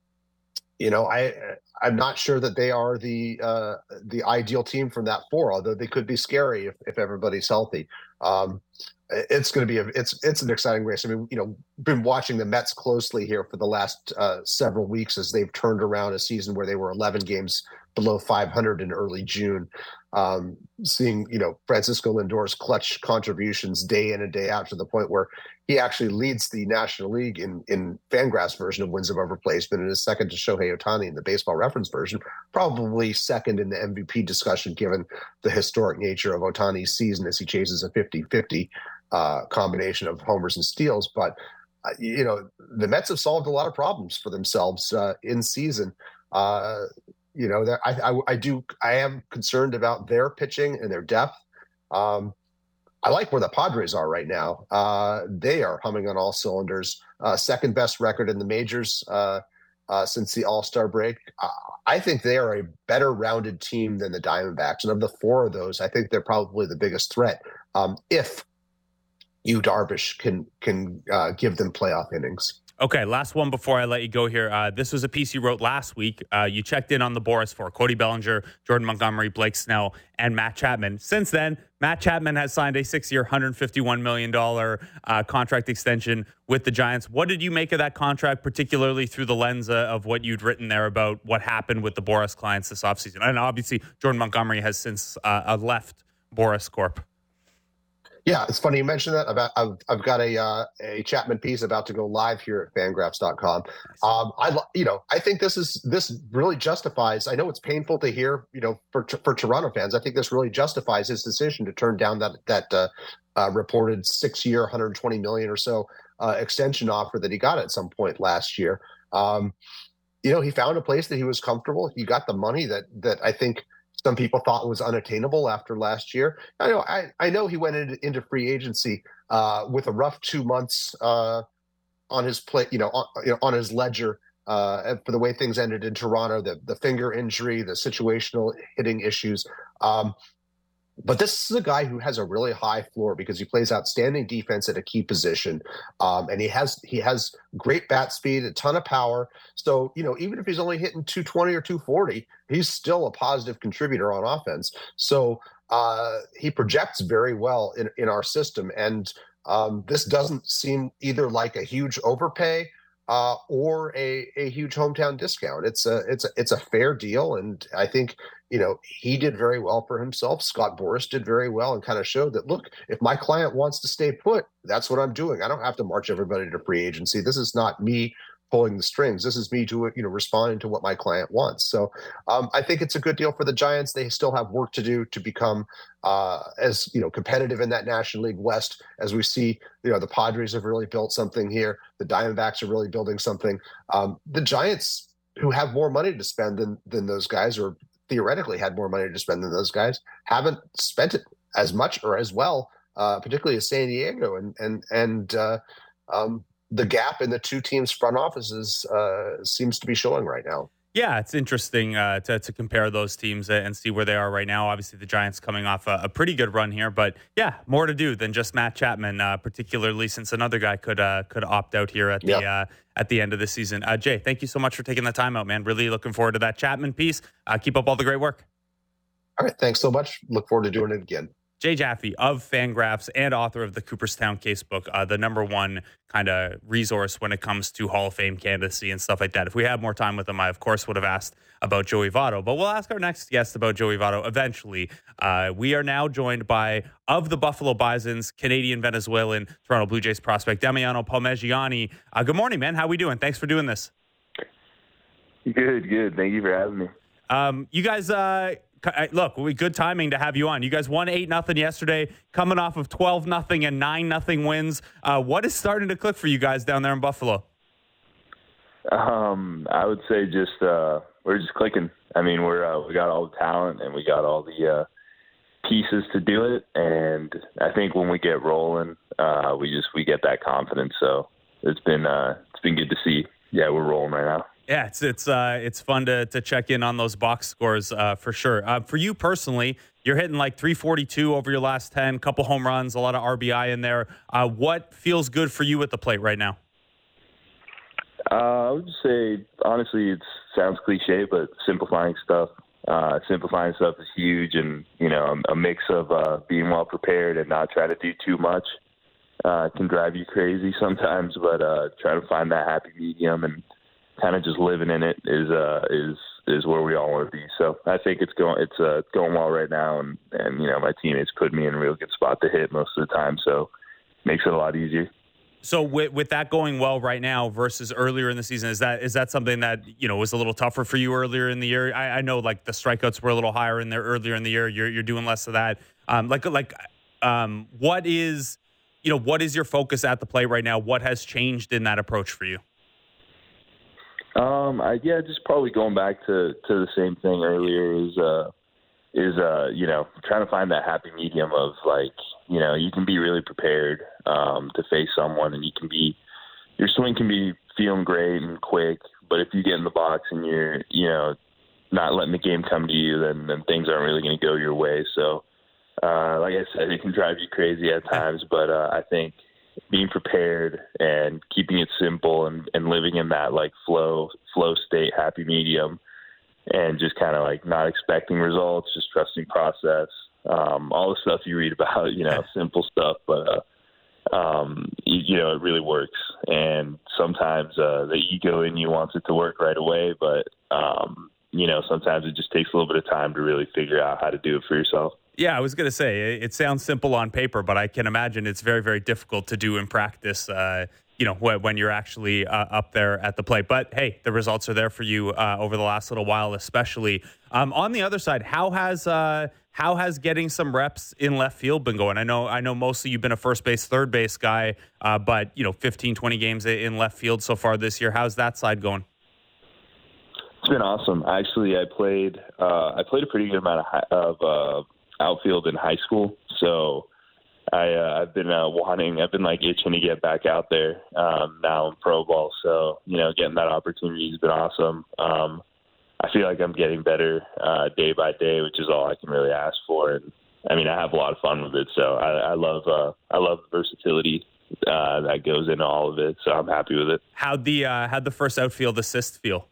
you know, I, I'm not sure that they are the, uh, the ideal team from that four, although they could be scary if, if everybody's healthy. Um, it's going to be a it's it's an exciting race. I mean, you know, been watching the Mets closely here for the last uh, several weeks as they've turned around a season where they were eleven games below five hundred in early June. Um, seeing, you know, Francisco Lindor's clutch contributions day in and day out to the point where he actually leads the National League in, in Fangraphs version of wins above replacement and is second to Shohei Ohtani in the Baseball Reference version, probably second in the M V P discussion given the historic nature of Ohtani's season as he chases a fifty-fifty uh, combination of homers and steals. But, uh, you know, the Mets have solved a lot of problems for themselves uh, in season. Uh, You know, I, I, I do. I am concerned about their pitching and their depth. Um, I like where the Padres are right now. Uh, they are humming on all cylinders. Uh, second best record in the majors uh, uh, since the All-Star break. Uh, I think they are a better rounded team than the Diamondbacks, and of the four of those, I think they're probably the biggest threat. Um, if Yu Darvish can can uh, give them playoff innings. Okay, last one before I let you go here. Uh, this was a piece you wrote last week. Uh, you checked in on the Boras for Cody Bellinger, Jordan Montgomery, Blake Snell, and Matt Chapman. Since then, Matt Chapman has signed a six-year, one hundred fifty-one million dollars uh, contract extension with the Giants. What did you make of that contract, particularly through the lens uh, of what you'd written there about what happened with the Boras clients this offseason? And obviously, Jordan Montgomery has since uh, left Boras Corp. Yeah, it's funny you mentioned that. About I've I've got a uh, a Chapman piece about to go live here at Fangraphs dot com. Um, I you know I think this is this really justifies. I know it's painful to hear, you know, for for Toronto fans. I think this really justifies his decision to turn down that that uh, uh, reported six year, one hundred twenty million or so uh, extension offer that he got at some point last year. Um, you know, he found a place that he was comfortable. He got the money that that I think some people thought was unattainable after last year. I know I, I know he went into, into free agency uh, with a rough two months uh, on his plate, you know, on, you know, on his ledger uh, for the way things ended in Toronto, the the finger injury, the situational hitting issues. Um, But this is a guy who has a really high floor because he plays outstanding defense at a key position, um, and he has he has great bat speed, a ton of power. So, you know, even if he's only hitting two twenty or two forty, he's still a positive contributor on offense. So uh, he projects very well in, in our system, and um, this doesn't seem either like a huge overpay uh, or a, a huge hometown discount. It's a it's a it's a fair deal, and I think, you know, he did very well for himself. Scott Boras did very well and kind of showed that, look, if my client wants to stay put, that's what I'm doing. I don't have to march everybody to free agency. This is not me pulling the strings. This is me to, you know, responding to what my client wants. So um, I think it's a good deal for the Giants. They still have work to do to become uh, as, you know, competitive in that National League West as we see. You know, the Padres have really built something here. The Diamondbacks are really building something. Um, the Giants, who have more money to spend than than those guys, or theoretically had more money to spend than those guys, haven't spent it as much or as well, uh, particularly as San Diego. And and and uh, um, the gap in the two teams' front offices uh, seems to be showing right now. Yeah, it's interesting uh, to, to compare those teams and see where they are right now. Obviously, the Giants coming off a, a pretty good run here, but yeah, more to do than just Matt Chapman, uh, particularly since another guy could uh, could opt out here at the yep. uh, at the end of the season. Uh, Jay, thank you so much for taking the time out, man. Really looking forward to that Chapman piece. Uh, keep up all the great work. All right, thanks so much. Look forward to doing it again. Jay Jaffe of Fangraphs and author of the Cooperstown Casebook, uh, the number one kind of resource when it comes to Hall of Fame candidacy and stuff like that. If we had more time with him, I, of course, would have asked about Joey Votto, but we'll ask our next guest about Joey Votto eventually. Uh, we are now joined by, of the Buffalo Bisons, Canadian-Venezuelan Toronto Blue Jays prospect, Damiano Palmegiani. Uh, good morning, man. How we doing? Thanks for doing this. Good, good. Thank you for having me. Um, you guys... Uh, Look, we good timing to have you on. You guys won eight nothing yesterday, coming off of twelve nothing and nine nothing wins. Uh, what is starting to click for you guys down there in Buffalo? Um, I would say just uh, we're just clicking. I mean, we're uh, we got all the talent and we got all the uh, pieces to do it. And I think when we get rolling, uh, we just we get that confidence. So it's been uh, it's been good to see. Yeah, we're rolling right now. Yeah, it's it's uh, it's fun to to check in on those box scores uh, for sure. Uh, for you personally, you're hitting like three forty-two over your last ten, couple home runs, a lot of R B I in there. Uh, what feels good for you at the plate right now? Uh, I would just say, honestly, it sounds cliche, but simplifying stuff. Uh, simplifying stuff is huge, and you know, a, a mix of uh, being well prepared and not try to do too much. uh, can drive you crazy sometimes, but uh, trying to find that happy medium and kind of just living in it is uh, is is where we all want to be. So I think it's going it's uh, going well right now, and, and you know my teammates put me in a real good spot to hit most of the time, so it makes it a lot easier. So with, with that going well right now versus earlier in the season, is that is that something that, you know, was a little tougher for you earlier in the year? I, I know like the strikeouts were a little higher in there earlier in the year. You're you're doing less of that. Um, like like um, what is you know what is your focus at the plate right now? What has changed in that approach for you? Um, I, yeah, just probably going back to, to the same thing earlier is uh, is uh, you know trying to find that happy medium of like. You know, you can be really prepared um, to face someone, and you can be your swing can be feeling great and quick. But if you get in the box and you're, you know, not letting the game come to you, then, then things aren't really going to go your way. So, uh, like I said, it can drive you crazy at times. But uh, I think being prepared and keeping it simple and, and living in that like flow flow state, happy medium, and just kind of like not expecting results, just trusting process. Um, all the stuff you read about, you know, simple stuff, but, uh, um, you, you know, it really works. And sometimes uh, the ego in you wants it to work right away, but, um, you know, sometimes it just takes a little bit of time to really figure out how to do it for yourself. Yeah, I was going to say, it sounds simple on paper, but I can imagine it's very, very difficult to do in practice, uh, you know, when you're actually uh, up there at the plate. But, hey, the results are there for you uh, over the last little while, especially. Um, on the other side, how has uh, how has getting some reps in left field been going? I know I know mostly you've been a first base, third base guy, uh, but, you know, fifteen, twenty games in left field so far this year. How's that side going? It's been awesome. Actually, I played uh, I played a pretty good amount of, high, of uh, outfield in high school, so I, uh, I've been uh, wanting, I've been like itching to get back out there um, now in pro ball. So, you know, getting that opportunity has been awesome. Um, I feel like I'm getting better uh, day by day, which is all I can really ask for. And I mean, I have a lot of fun with it. So I, I love, uh, I love the versatility uh, that goes into all of it. So I'm happy with it. How'd the, uh, how'd the first outfield assist feel?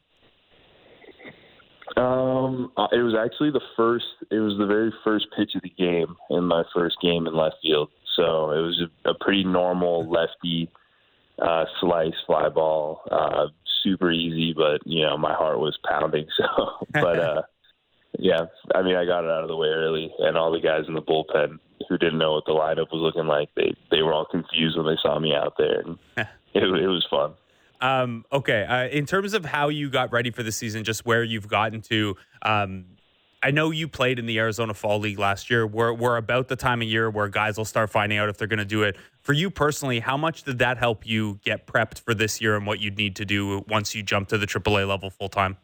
Um, it was actually the first, it was the very first pitch of the game in my first game in left field. So it was a, a pretty normal lefty uh, slice fly ball, uh, super easy, but you know, my heart was pounding. So, but uh, yeah, I mean, I got it out of the way early, and all the guys in the bullpen who didn't know what the lineup was looking like, they, they were all confused when they saw me out there, and it, it was fun. Um, okay. Uh, in terms of how you got ready for the season, just where you've gotten to, um, I know you played in the Arizona Fall League last year. We're, we're about the time of year where guys will start finding out if they're going to do it. For you personally, how much did that help you get prepped for this year and what you'd need to do once you jump to the triple A level full time?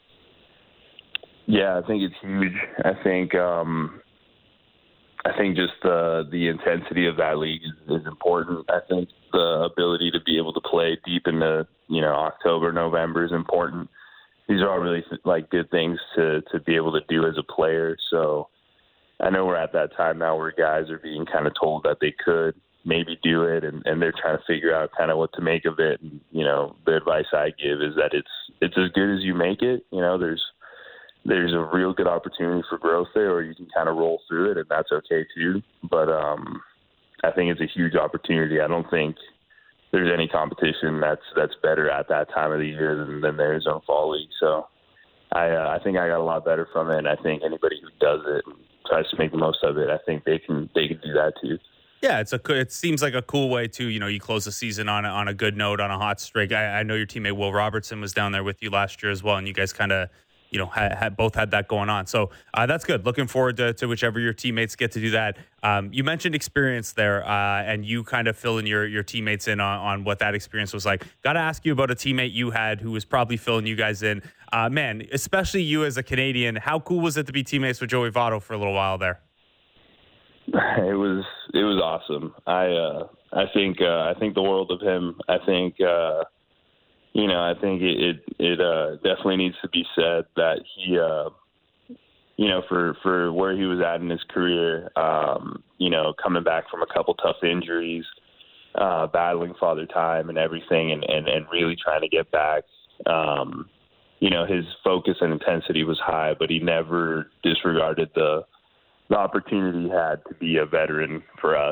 Yeah, I think it's huge. I think, um, I think just the the intensity of that league is, is important. I think the ability to be able to play deep into, you know, October, November is important. These are all really like good things to, to be able to do as a player. So I know we're at that time now where guys are being kind of told that they could maybe do it, and, and they're trying to figure out kind of what to make of it. And, you know, the advice I give is that it's it's as good as you make it. You know, there's there's a real good opportunity for growth there, or you can kind of roll through it, and that's okay too. But um, I think it's a huge opportunity. I don't think there's any competition that's that's better at that time of the year than, than the Arizona Fall League. So I uh, I think I got a lot better from it, and I think anybody who does it and tries to make the most of it, I think they can they can do that too. Yeah, it's a it seems like a cool way to, you know, you close the season on a, on a good note, on a hot streak. I, I know your teammate Will Robertson was down there with you last year as well, and you guys kind of, you know, had, had both had that going on. So uh, that's good. Looking forward to, to whichever your teammates get to do that. Um, you mentioned experience there, uh, and you kind of filling your your teammates in on, on what that experience was like. Got to ask you about a teammate you had who was probably filling you guys in. Uh, man, especially you as a Canadian, how cool was it to be teammates with Joey Votto for a little while there? It was it was awesome. I uh, I think uh, I think the world of him. I think. Uh, You know, I think it it, it uh, definitely needs to be said that he, uh, you know, for, for where he was at in his career, um, you know, coming back from a couple tough injuries, uh, battling father time and everything, and, and, and really trying to get back. Um, you know, his focus and intensity was high, but he never disregarded the the opportunity he had to be a veteran for us.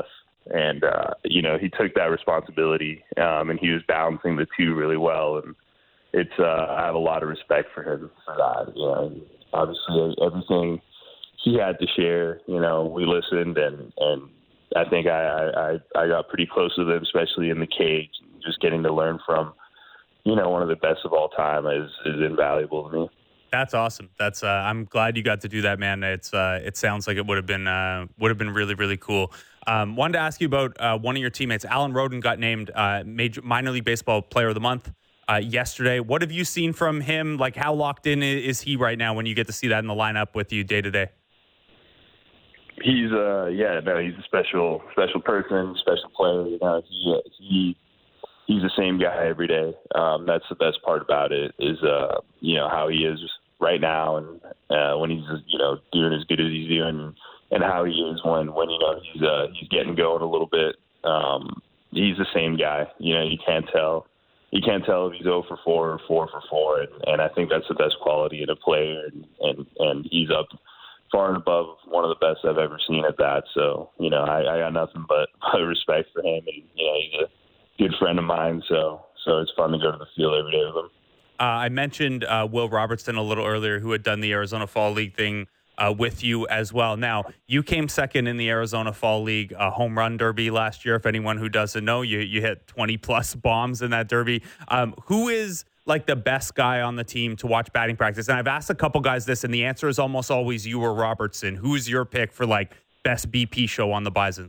And, uh, you know, he took that responsibility, um, and he was balancing the two really well. And it's, uh, I have a lot of respect for him for that. You know, obviously everything he had to share, you know, we listened, and, and I think I, I, I got pretty close with him, especially in the cage. Just getting to learn from, you know, one of the best of all time is, is invaluable to me. That's awesome. That's uh, I'm glad you got to do that, man. It's uh, it sounds like it would have been uh, would have been really, really cool. Um, wanted to ask you about uh, one of your teammates. Alan Roden got named uh, major minor league baseball player of the month uh, yesterday. What have you seen from him? Like, how locked in is he right now when you get to see that in the lineup with you day to day? He's uh yeah no he's a special special person, special player. You know, he he he's the same guy every day. Um, that's the best part about it is uh you know how he is right now, and uh, when he's you know doing as good as he's doing, and how he is when when you know he's uh he's getting going a little bit. Um, he's the same guy. You know, you can't tell you can't tell if he's zero for four or four for four, and, and I think that's the best quality in a player, and and, and he's up far and above one of the best I've ever seen at that. So, you know, I, I got nothing but, but respect for him. And, you know, he's a good friend of mine. So, so it's fun to go to the field every day with him. Uh, I mentioned uh, Will Robertson a little earlier, who had done the Arizona Fall League thing uh, with you as well. Now, you came second in the Arizona Fall League uh, home run derby last year. If anyone who doesn't know, you you hit twenty plus bombs in that derby. Um, who is like the best guy on the team to watch batting practice? And I've asked a couple guys this, and the answer is almost always you or Robertson. Who's your pick for like best B P show on the Bisons?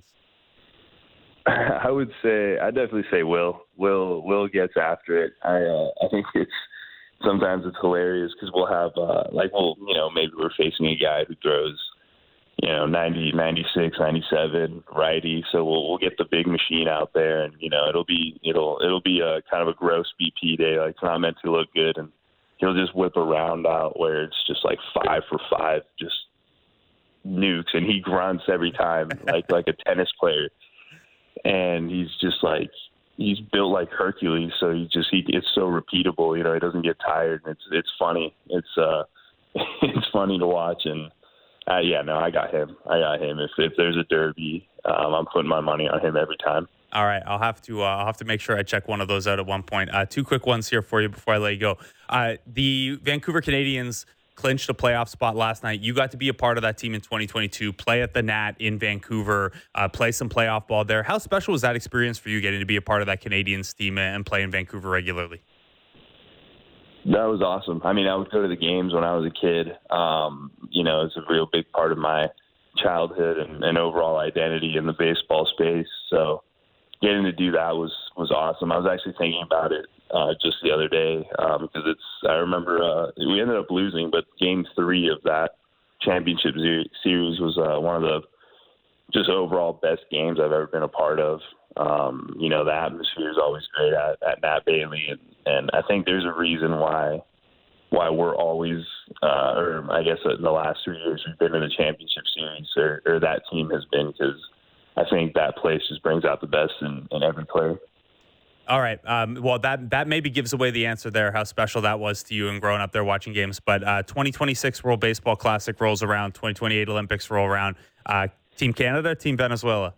I would say, I definitely say Will. Will Will gets after it. I uh, I think it's sometimes it's hilarious because we'll have uh, like we'll you know maybe we're facing a guy who throws you know ninety, ninety-six, ninety-seven righty, so we'll we'll get the big machine out there, and you know it'll be it'll it'll be a kind of a gross B P day, like it's not meant to look good, and he'll just whip a round out where it's just like five for five, just nukes, and he grunts every time like like a tennis player. And he's just like, he's built like Hercules. So he just, he, it's so repeatable, you know, he doesn't get tired. And it's, it's funny. It's, uh, it's funny to watch. And, uh, yeah, no, I got him. I got him. If, if there's a derby, um, I'm putting my money on him every time. All right. I'll have to, uh, I'll have to make sure I check one of those out at one point. Uh, two quick ones here for you before I let you go. Uh, the Vancouver Canadians clinched a playoff spot last night. You got to be a part of that team in twenty twenty-two, play at the Nat in Vancouver, uh, play some playoff ball there. How special was that experience for you getting to be a part of that Canadians team and play in Vancouver regularly? That was awesome. I mean, I would go to the games when I was a kid. Um, you know, it's a real big part of my childhood and, and overall identity in the baseball space. So getting to do that was, was awesome. I was actually thinking about it Uh, just the other day, um, because it's, I remember uh, we ended up losing, but game three of that championship series was uh, one of the just overall best games I've ever been a part of. Um, you know, the atmosphere is always great at, at Nat Bailey, and, and I think there's a reason why why we're always, uh, or I guess in the last three years we've been in the championship series, or, or that team has been, because I think that place just brings out the best in, in every player. All right. Um, well, that that maybe gives away the answer there, how special that was to you and growing up there watching games. But uh, twenty twenty-six World Baseball Classic rolls around, twenty twenty-eight Olympics roll around. Uh, Team Canada, Team Venezuela?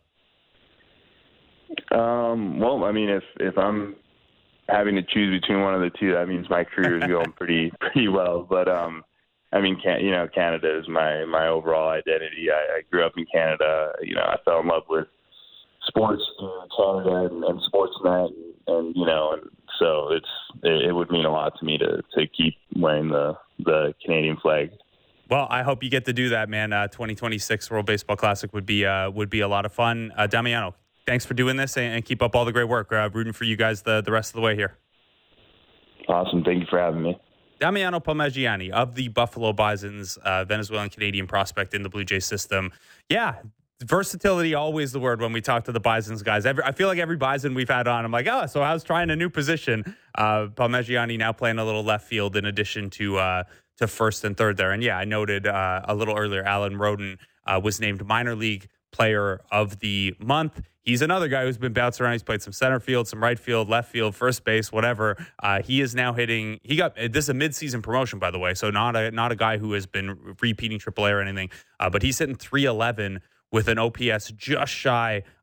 Um, well, I mean, if, if I'm having to choose between one of the two, that means my career is going pretty pretty well. But, um, I mean, can, you know, Canada is my, my overall identity. I, I grew up in Canada. You know, I fell in love with sports in Canada and, and Sportsnet, and, and you know, and so it's it, it would mean a lot to me to to keep wearing the the Canadian flag. Well, I hope you get to do that, man. Uh, twenty twenty-six World Baseball Classic would be uh, would be a lot of fun. Uh, Damiano, thanks for doing this, and, and keep up all the great work. Uh, rooting for you guys the the rest of the way here. Awesome, thank you for having me. Damiano Palmegiani of the Buffalo Bisons, uh, Venezuelan Canadian prospect in the Blue Jays system. Yeah. Versatility, always the word when we talk to the Bisons guys. Every, I feel like every Bison we've had on, I'm like, oh, so I was trying a new position. Uh, Palmegiani now playing a little left field in addition to uh, to first and third there. And yeah, I noted uh, a little earlier, Alan Roden uh, was named minor league player of the month. He's another guy who's been bouncing around. He's played some center field, some right field, left field, first base, whatever. Uh, he is now hitting. He got this is a midseason promotion, by the way, so not a not a guy who has been repeating triple A or anything. Uh, but he's hitting three eleven with an O P S just shy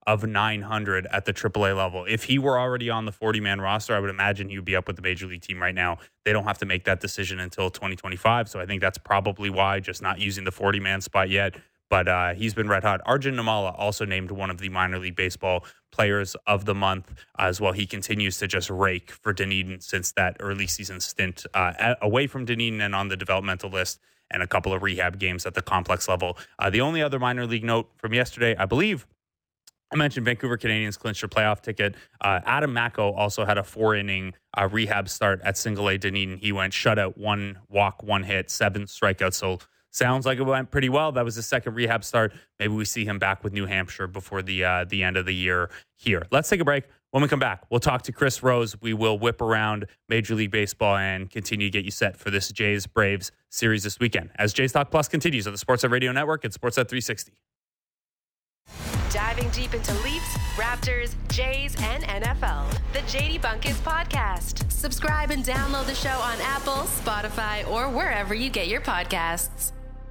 of nine hundred at the triple A level. If he were already on the forty-man roster, I would imagine he would be up with the major league team right now. They don't have to make that decision until twenty twenty-five, so I think that's probably why, just not using the forty-man spot yet. But uh, he's been red hot. Arjun Nimmala also named one of the minor league baseball players of the month as well. He continues to just rake for Dunedin since that early season stint uh, away from Dunedin and on the developmental list, and a couple of rehab games at the complex level. Uh, the only other minor league note from yesterday, I believe, I mentioned Vancouver Canadians clinched a playoff ticket. Uh, Adam Mako also had a four-inning uh, rehab start at single A Dunedin. He went shutout, one walk, one hit, seven strikeouts. So sounds like it went pretty well. That was his second rehab start. Maybe we see him back with New Hampshire before the uh, the end of the year here. Let's take a break. When we come back, we'll talk to Chris Rose. We will whip around Major League Baseball and continue to get you set for this Jays Braves series this weekend as Jays Talk Plus continues on the Sportsnet Radio Network and Sportsnet three sixty. Diving deep into Leafs, Raptors, Jays, and N F L. The J D Bunkis Podcast. Subscribe and download the show on Apple, Spotify, or wherever you get your podcasts.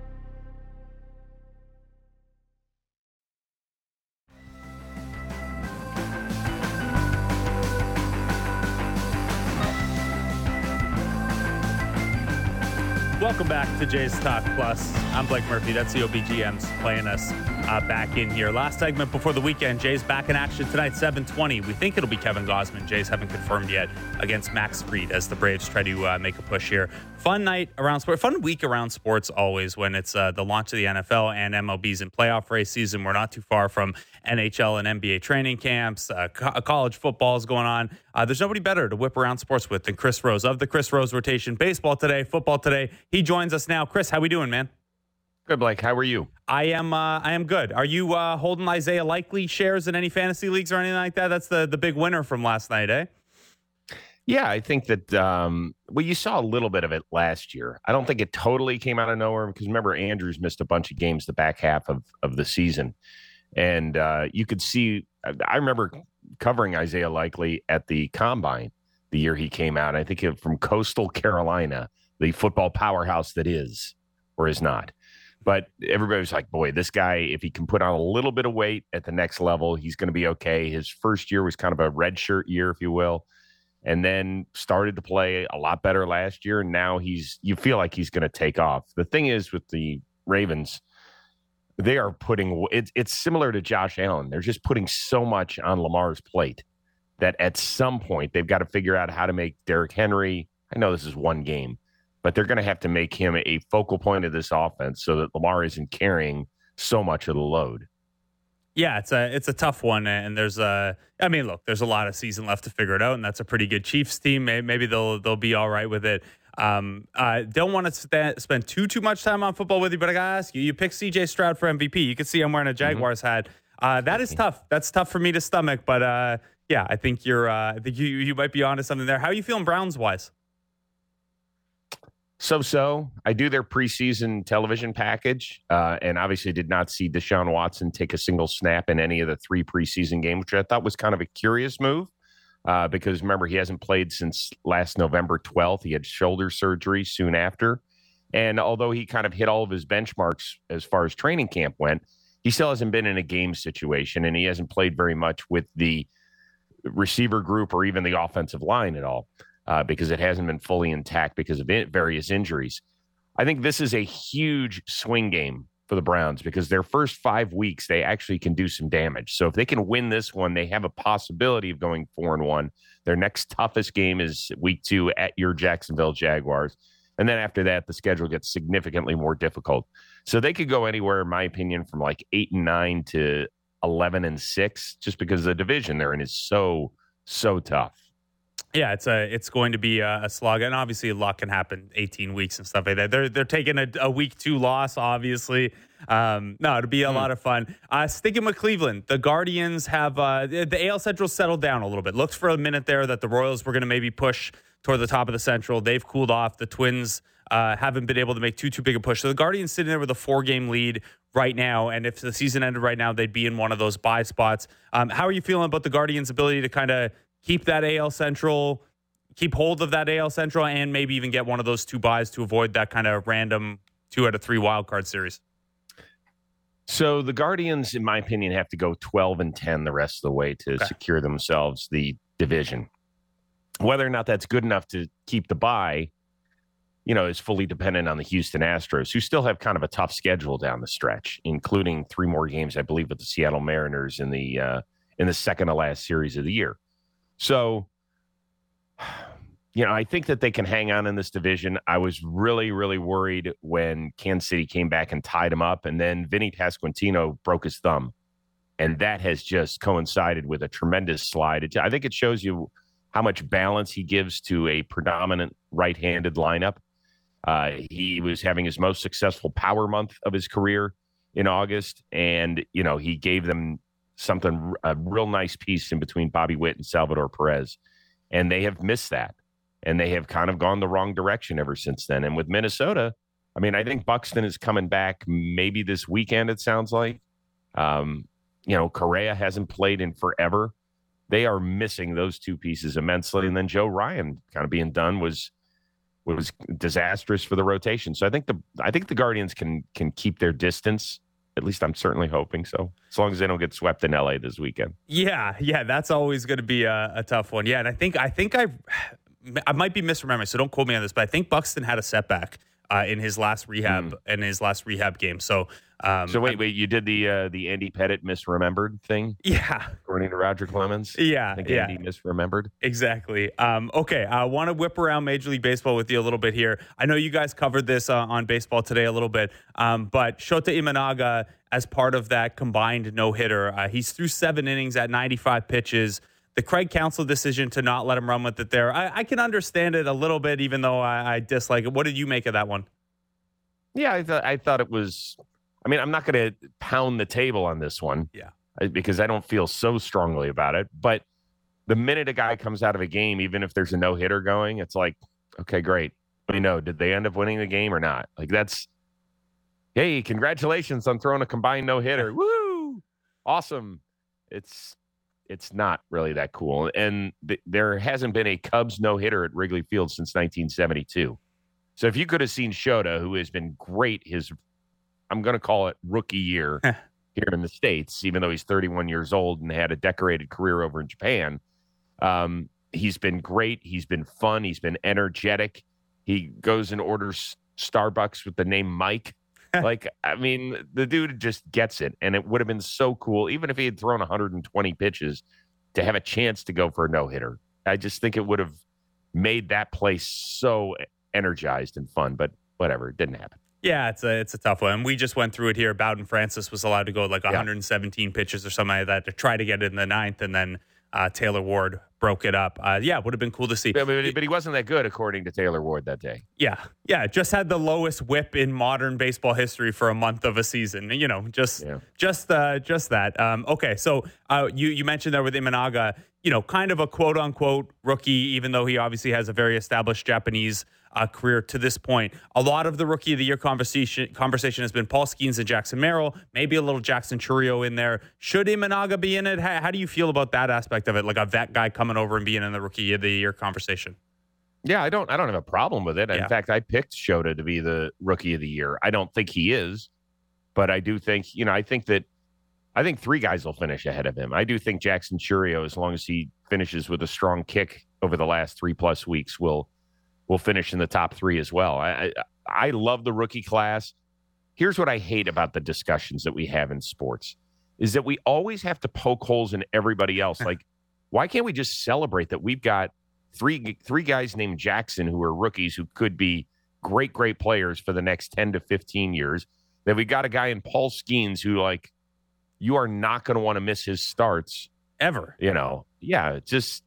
Welcome back to Jays Talk Plus. I'm Blake Murphy. That's the O B G Ms playing us uh, back in here. Last segment before the weekend. Jays back in action tonight, seven twenty. We think it'll be Kevin Gausman. Jays haven't confirmed yet against Max Fried as the Braves try to uh, make a push here. Fun night around sports. Fun week around sports always when it's uh, the launch of the N F L and M L B's in playoff race season. We're not too far from N H L and N B A training camps. Uh, co- college football is going on. Uh, there's nobody better to whip around sports with than Chris Rose of the Chris Rose Rotation. Baseball today, football today. He joins us now. Chris, how we doing, man? Good, Blake. How are you? I am. Uh, I am good. Are you uh, holding Isaiah Likely shares in any fantasy leagues or anything like that? That's the the big winner from last night, eh? Yeah, I think that, um, well, you saw a little bit of it last year. I don't think it totally came out of nowhere because remember, Andrews missed a bunch of games the back half of, of the season. And uh, you could see, I remember covering Isaiah Likely at the Combine the year he came out. I think it, from Coastal Carolina, the football powerhouse that is or is not. But everybody was like, boy, this guy, if he can put on a little bit of weight at the next level, he's going to be okay. His first year was kind of a redshirt year, if you will. And then started to play a lot better last year. And now he's, you feel like he's going to take off. The thing is with the Ravens, they are putting, it's, it's similar to Josh Allen. They're just putting so much on Lamar's plate that at some point they've got to figure out how to make Derrick Henry, I know this is one game, but they're going to have to make him a focal point of this offense so that Lamar isn't carrying so much of the load. Yeah, it's a it's a tough one, and there's a. I mean, look, there's a lot of season left to figure it out, and that's a pretty good Chiefs team. Maybe they'll they'll be all right with it. Um, I don't want to st- spend too too much time on football with you, but I gotta ask you: you picked C J Stroud for M V P. You can see I'm wearing a Jaguars mm-hmm. hat. Uh, that is tough. That's tough for me to stomach, but uh, yeah, I think you're. Uh, I think you you might be onto something there. How are you feeling Browns wise? So-so. I do their preseason television package, uh, and obviously did not see Deshaun Watson take a single snap in any of the three preseason games, which I thought was kind of a curious move uh, because, remember, he hasn't played since last November twelfth. He had shoulder surgery soon after. And although he kind of hit all of his benchmarks as far as training camp went, he still hasn't been in a game situation, and he hasn't played very much with the receiver group or even the offensive line at all. Uh, because it hasn't been fully intact because of it, various injuries. I think this is a huge swing game for the Browns because their first five weeks, they actually can do some damage. So if they can win this one, they have a possibility of going four and one. Their next toughest game is week two at your Jacksonville Jaguars. And then after that, the schedule gets significantly more difficult. So they could go anywhere, in my opinion, from like eight and nine to eleven and six, just because the division they're in is so, so tough. Yeah, it's a it's going to be a, a slog, and obviously a lot can happen. eighteen weeks and stuff like that. They're they're taking a, a week two loss, obviously. Um, no, it'll be a mm. lot of fun. Uh, sticking with Cleveland, the Guardians have uh, the A L Central settled down a little bit. Looked for a minute there that the Royals were going to maybe push toward the top of the Central. They've cooled off. The Twins uh, haven't been able to make too too big a push. So the Guardians sitting there with a four game lead right now, and if the season ended right now, they'd be in one of those bye spots. Um, how are you feeling about the Guardians' ability to kind of keep that A L Central, keep hold of that A L Central, and maybe even get one of those two buys to avoid that kind of random two out of three wild card series? So the Guardians, in my opinion, have to go twelve and ten the rest of the way to Okay. secure themselves the division. Whether or not that's good enough to keep the bye, you know, is fully dependent on the Houston Astros, who still have kind of a tough schedule down the stretch, including three more games, I believe, with the Seattle Mariners in the uh, in the second to last series of the year. So, you know, I think that they can hang on in this division. I was really, really worried when Kansas City came back and tied them up, and then Vinny Pasquantino broke his thumb, and that has just coincided with a tremendous slide. It, I think it shows you how much balance he gives to a predominant right-handed lineup. Uh, he was having his most successful power month of his career in August, and, you know, he gave them something, a real nice piece in between Bobby Witt and Salvador Perez, and they have missed that, and they have kind of gone the wrong direction ever since then. And with Minnesota, I mean, I think Buxton is coming back maybe this weekend, it sounds like. Um, you know, Correa hasn't played in forever. They are missing those two pieces immensely. And then Joe Ryan kind of being done was was disastrous for the rotation. So I think the I think the Guardians can can keep their distance. At least I'm certainly hoping so, as long as they don't get swept in L A this weekend. Yeah, yeah, that's always going to be a, a tough one. Yeah, and I think I think I I might be misremembering, so don't quote me on this, but I think Buxton had a setback uh, in his last rehab mm. in his last rehab game. So. Um, so wait, wait! You did the uh, the Andy Pettitte misremembered thing, yeah? According to Roger Clemens, yeah, I think yeah. Andy misremembered exactly. Um, okay, I want to whip around Major League Baseball with you a little bit here. I know you guys covered this uh, on Baseball Today a little bit, um, but Shota Imanaga, as part of that combined no hitter, uh, he's through seven innings at ninety-five pitches. The Craig Counsell decision to not let him run with it there, I, I can understand it a little bit, even though I, I dislike it. What did you make of that one? Yeah, I thought I thought it was. I mean, I'm not going to pound the table on this one, yeah, because I don't feel so strongly about it. But the minute a guy comes out of a game, even if there's a no hitter going, it's like, okay, great. We know, did they end up winning the game or not? Like, that's, hey, congratulations on throwing a combined no hitter. Woo, awesome. It's it's not really that cool, and th- there hasn't been a Cubs no hitter at Wrigley Field since nineteen seventy-two. So if you could have seen Shota, who has been great his I'm going to call it rookie year here in the States, even though he's thirty-one years old and had a decorated career over in Japan. Um, he's been great. He's been fun. He's been energetic. He goes and orders Starbucks with the name Mike. Like, I mean, the dude just gets it. And it would have been so cool, even if he had thrown one hundred twenty pitches, to have a chance to go for a no-hitter. I just think it would have made that place so energized and fun. But whatever, it didn't happen. Yeah, it's a it's a tough one. And we just went through it here. Bowden Francis was allowed to go like one hundred seventeen yeah. pitches or something like that to try to get it in the ninth, and then uh, Taylor Ward broke it up. Uh, yeah, it would have been cool to see. Yeah, but, but he wasn't that good, according to Taylor Ward that day. Yeah, yeah, just had the lowest whip in modern baseball history for a month of a season. You know, just yeah. just uh, just that. Um, okay, so uh, you you mentioned there with Imanaga, you know, kind of a quote unquote rookie, even though he obviously has a very established Japanese Uh, career to this point. A lot of the Rookie of the Year conversation conversation has been Paul Skeens and Jackson Merrill, maybe a little Jackson Chourio in there. Should Imanaga be in it? How, how do you feel about that aspect of it? Like a vet guy coming over and being in the Rookie of the Year conversation? Yeah, I don't I don't have a problem with it. In yeah. fact, I picked Shota to be the Rookie of the Year. I don't think he is, but I do think, you know, I think that I think three guys will finish ahead of him. I do think Jackson Chourio, as long as he finishes with a strong kick over the last three plus weeks, will will finish in the top three as well. I, I I love the rookie class. Here's what I hate about the discussions that we have in sports is that we always have to poke holes in everybody else. Like, why can't we just celebrate that we've got three three guys named Jackson who are rookies who could be great, great players for the next ten to fifteen years? That we got a guy in Paul Skeens who, like, you are not going to want to miss his starts ever. You know, yeah, just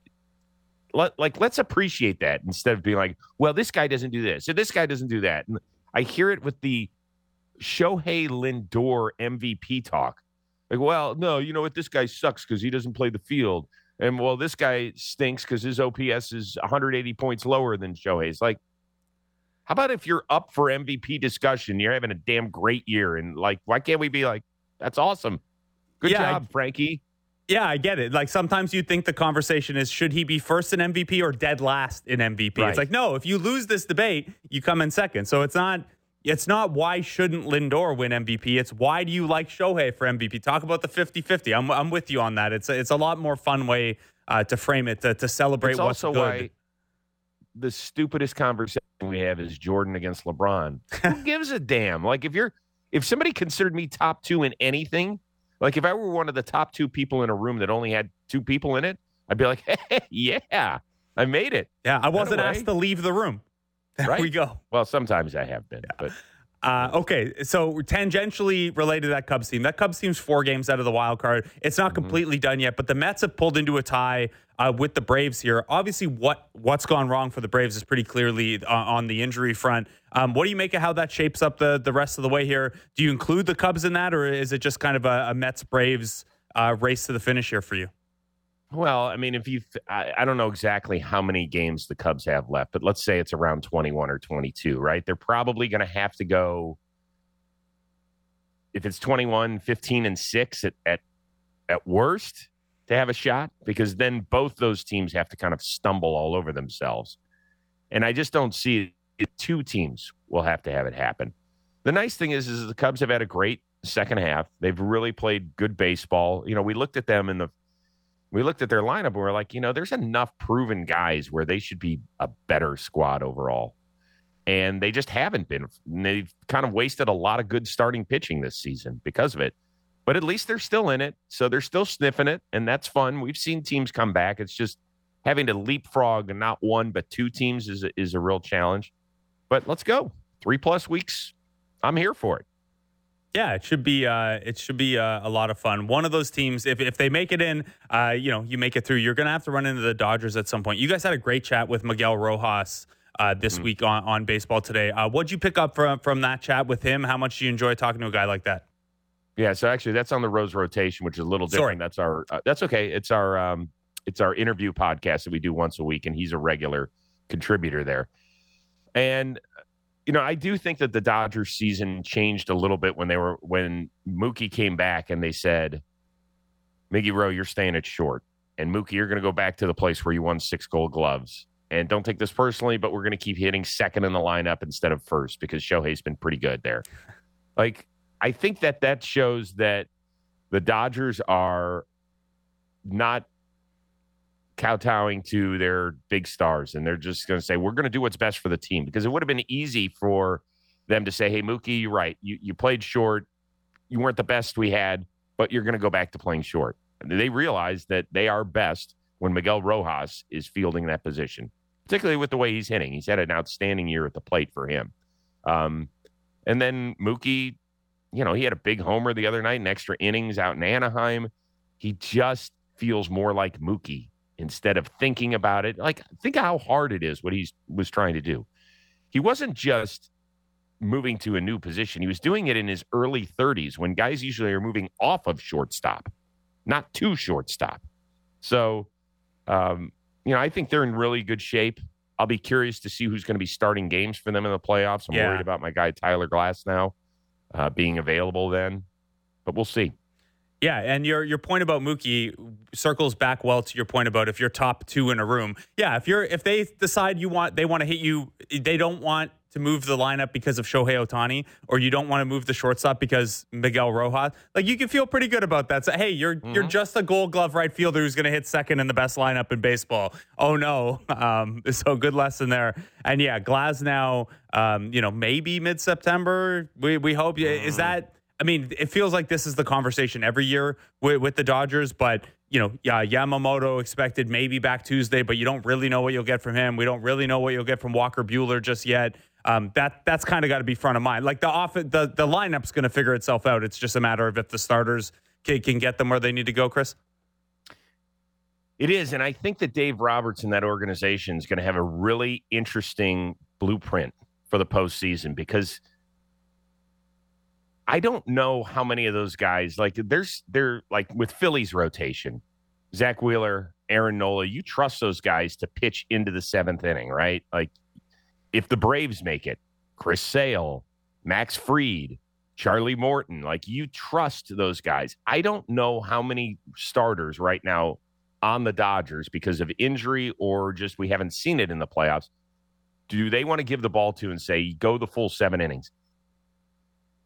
let, like, let's appreciate that instead of being like, well, this guy doesn't do this, or this guy doesn't do that. And I hear it with the Shohei Lindor M V P talk. Like, well, no, you know what? This guy sucks because he doesn't play the field. And, well, this guy stinks because his O P S is one hundred eighty points lower than Shohei's. Like, how about if you're up for M V P discussion, you're having a damn great year, and, like, why can't we be like, that's awesome. Good yeah, job, I, Frankie. Yeah, I get it. Like, sometimes you think the conversation is, should he be first in M V P or dead last in M V P? Right. It's like, no, if you lose this debate, you come in second. So it's not, it's not why shouldn't Lindor win M V P. It's why do you like Shohei for M V P? Talk about the fifty-fifty. I'm I'm with you on that. It's a, it's a lot more fun way uh, to frame it, to, to celebrate it's what's also good. Why the stupidest conversation we have is Jordan against LeBron. Who gives a damn? Like, if you're if somebody considered me top two in anything, like if I were one of the top two people in a room that only had two people in it, I'd be like, hey, yeah, I made it. Yeah, I wasn't asked to leave the room. There right? we go. Well, sometimes I have been, yeah. but. Uh, okay, so tangentially related to that Cubs team, that Cubs team's four games out of the wild card. It's not completely mm-hmm. done yet, but the Mets have pulled into a tie uh, with the Braves here. Obviously, what, what's gone wrong for the Braves is pretty clearly uh, on the injury front. Um, what do you make of how that shapes up the, the rest of the way here? Do you include the Cubs in that, or is it just kind of a, a Mets-Braves uh, race to the finish here for you? Well, I mean, if you, I, I don't know exactly how many games the Cubs have left, but let's say it's around twenty-one or twenty-two, right? They're probably going to have to go, if it's twenty-one, fifteen and six at, at, at worst to have a shot, because then both those teams have to kind of stumble all over themselves. And I just don't see it. Two teams will have to have it happen. The nice thing is, is the Cubs have had a great second half. They've really played good baseball. You know, we looked at them in the, We looked at their lineup and we're like, you know, there's enough proven guys where they should be a better squad overall. And they just haven't been. They've kind of wasted a lot of good starting pitching this season because of it. But at least they're still in it. So they're still sniffing it. And that's fun. We've seen teams come back. It's just having to leapfrog and not one, but two teams is a, is a real challenge. But let's go. Three plus weeks. I'm here for it. Yeah, it should be. Uh, it should be uh, a lot of fun. One of those teams, if if they make it in, uh, you know, you make it through. You're going to have to run into the Dodgers at some point. You guys had a great chat with Miguel Rojas uh, this mm-hmm. week on, on Baseball Today. Uh, what'd you pick up from from that chat with him? How much do you enjoy talking to a guy like that? Yeah, so actually, that's on the Rose Rotation, which is a little different. Sorry. That's our. Uh, that's okay. It's our. Um, it's our interview podcast that we do once a week, and he's a regular contributor there. And you know, I do think that the Dodgers season changed a little bit when they were when Mookie came back and they said, Miggy Rowe, you're staying at short. And Mookie, you're going to go back to the place where you won six Gold Gloves. And don't take this personally, but we're going to keep hitting second in the lineup instead of first because Shohei's been pretty good there. Like, I think that that shows that the Dodgers are not kowtowing to their big stars, and they're just going to say, we're going to do what's best for the team, because it would have been easy for them to say, hey, Mookie, you're right. You, you played short. You weren't the best we had, but you're going to go back to playing short. And they realize that they are best when Miguel Rojas is fielding that position, particularly with the way he's hitting. He's had an outstanding year at the plate for him. Um, and then Mookie, you know, he had a big homer the other night in extra innings out in Anaheim. He just feels more like Mookie instead of thinking about it. Like, think how hard it is what he was trying to do. He wasn't just moving to a new position. He was doing it in his early thirties when guys usually are moving off of shortstop, not to shortstop. So, um, you know, I think they're in really good shape. I'll be curious to see who's going to be starting games for them in the playoffs. I'm yeah. worried about my guy Tyler Glass now uh, being available then, but we'll see. Yeah, and your your point about Mookie circles back well to your point about if you're top two in a room. Yeah, if you're if they decide you want they want to hit you, they don't want to move the lineup because of Shohei Ohtani, or you don't want to move the shortstop because Miguel Rojas. Like, you can feel pretty good about that. So, hey, you're mm-hmm. you're just a Gold Glove right fielder who's going to hit second in the best lineup in baseball. Oh no, um, so good lesson there. And yeah, Glasnow, um, you know, maybe mid September. We we hope. Mm-hmm. Is that? I mean, it feels like this is the conversation every year with, with the Dodgers, but, you know, yeah, Yamamoto expected maybe back Tuesday, but you don't really know what you'll get from him. We don't really know what you'll get from Walker Buehler just yet. Um, that that's kind of got to be front of mind. Like, the off the the lineup's going to figure itself out. It's just a matter of if the starters can, can get them where they need to go, Chris. It is, and I think that Dave Roberts and that organization is going to have a really interesting blueprint for the postseason, because I don't know how many of those guys, like there's, they're like with Phillies rotation, Zach Wheeler, Aaron Nola, you trust those guys to pitch into the seventh inning, right? Like, if the Braves make it, Chris Sale, Max Fried, Charlie Morton, like, you trust those guys. I don't know how many starters right now on the Dodgers, because of injury or just we haven't seen it in the playoffs, do they want to give the ball to and say, go the full seven innings?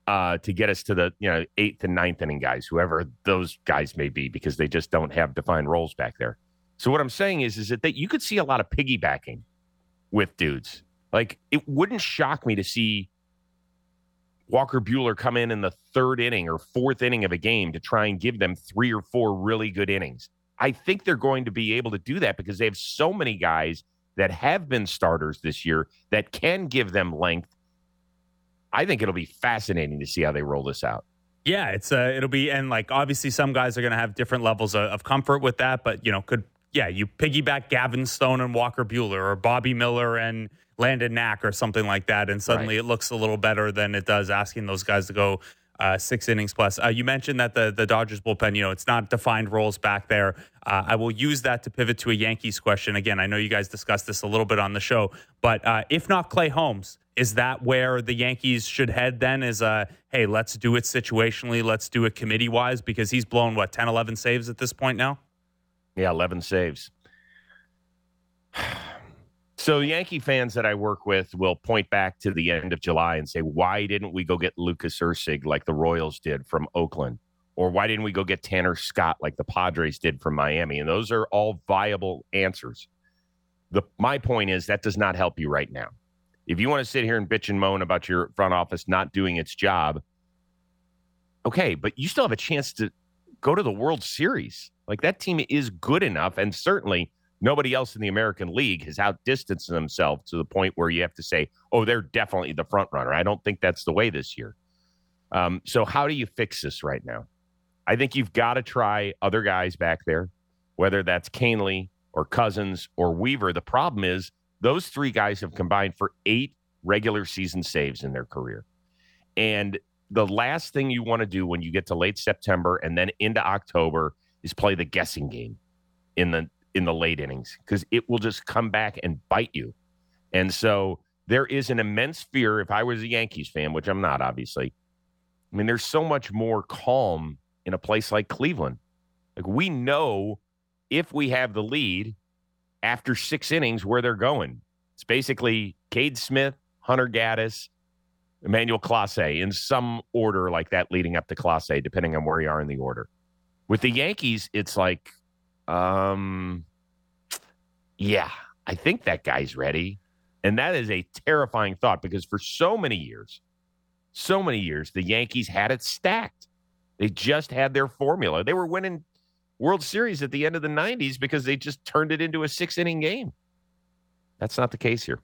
uh, to get us to the you know eighth and ninth inning guys, whoever those guys may be, because they just don't have defined roles back there. So what I'm saying is, is that, that you could see a lot of piggybacking with dudes. Like, it wouldn't shock me to see Walker Buehler come in in the third inning or fourth inning of a game to try and give them three or four really good innings. I think they're going to be able to do that because they have so many guys that have been starters this year that can give them length. I think it'll be fascinating to see how they roll this out. Yeah, it's uh, it'll be, and like obviously some guys are going to have different levels of, of comfort with that, but you know, could yeah, you piggyback Gavin Stone and Walker Buehler or Bobby Miller and Landon Knack or something like that, and suddenly right. It looks a little better than it does asking those guys to go uh, six innings plus. Uh, you mentioned that the the Dodgers bullpen, you know, it's not defined roles back there. Uh, I will use that to pivot to a Yankees question. Again, I know you guys discussed this a little bit on the show, but uh, if not Clay Holmes, is that where the Yankees should head then? Is, uh, hey, let's do it situationally, let's do it committee-wise, because he's blown, what, ten, eleven saves at this point now? Yeah, eleven saves. So Yankee fans that I work with will point back to the end of July and say, why didn't we go get Lucas Erceg like the Royals did from Oakland? Or why didn't we go get Tanner Scott like the Padres did from Miami? And those are all viable answers. The, my point is that does not help you right now. If you want to sit here and bitch and moan about your front office not doing its job, okay, but you still have a chance to go to the World Series. Like, that team is good enough, and certainly nobody else in the American League has outdistanced themselves to the point where you have to say, oh, they're definitely the front runner. I don't think that's the way this year. Um, so how do you fix this right now? I think you've got to try other guys back there, whether that's Canely or Cousins or Weaver. The problem is those three guys have combined for eight regular season saves in their career. And the last thing you want to do when you get to late September and then into October is play the guessing game in the in the late innings, because it will just come back and bite you. And so there is an immense fear. If I was a Yankees fan, which I'm not, obviously, I mean, there's so much more calm in a place like Cleveland. Like, we know if we have the lead after six innings where they're going. It's basically Cade Smith, Hunter Gaddis, Emmanuel Clase in some order like that leading up to Clase, depending on where you are in the order. With the Yankees, it's like, um, yeah, I think that guy's ready. And that is a terrifying thought, because for so many years, so many years, the Yankees had it stacked. They just had their formula. They were winning World Series at the end of the nineties because they just turned it into a six-inning game. That's not the case here.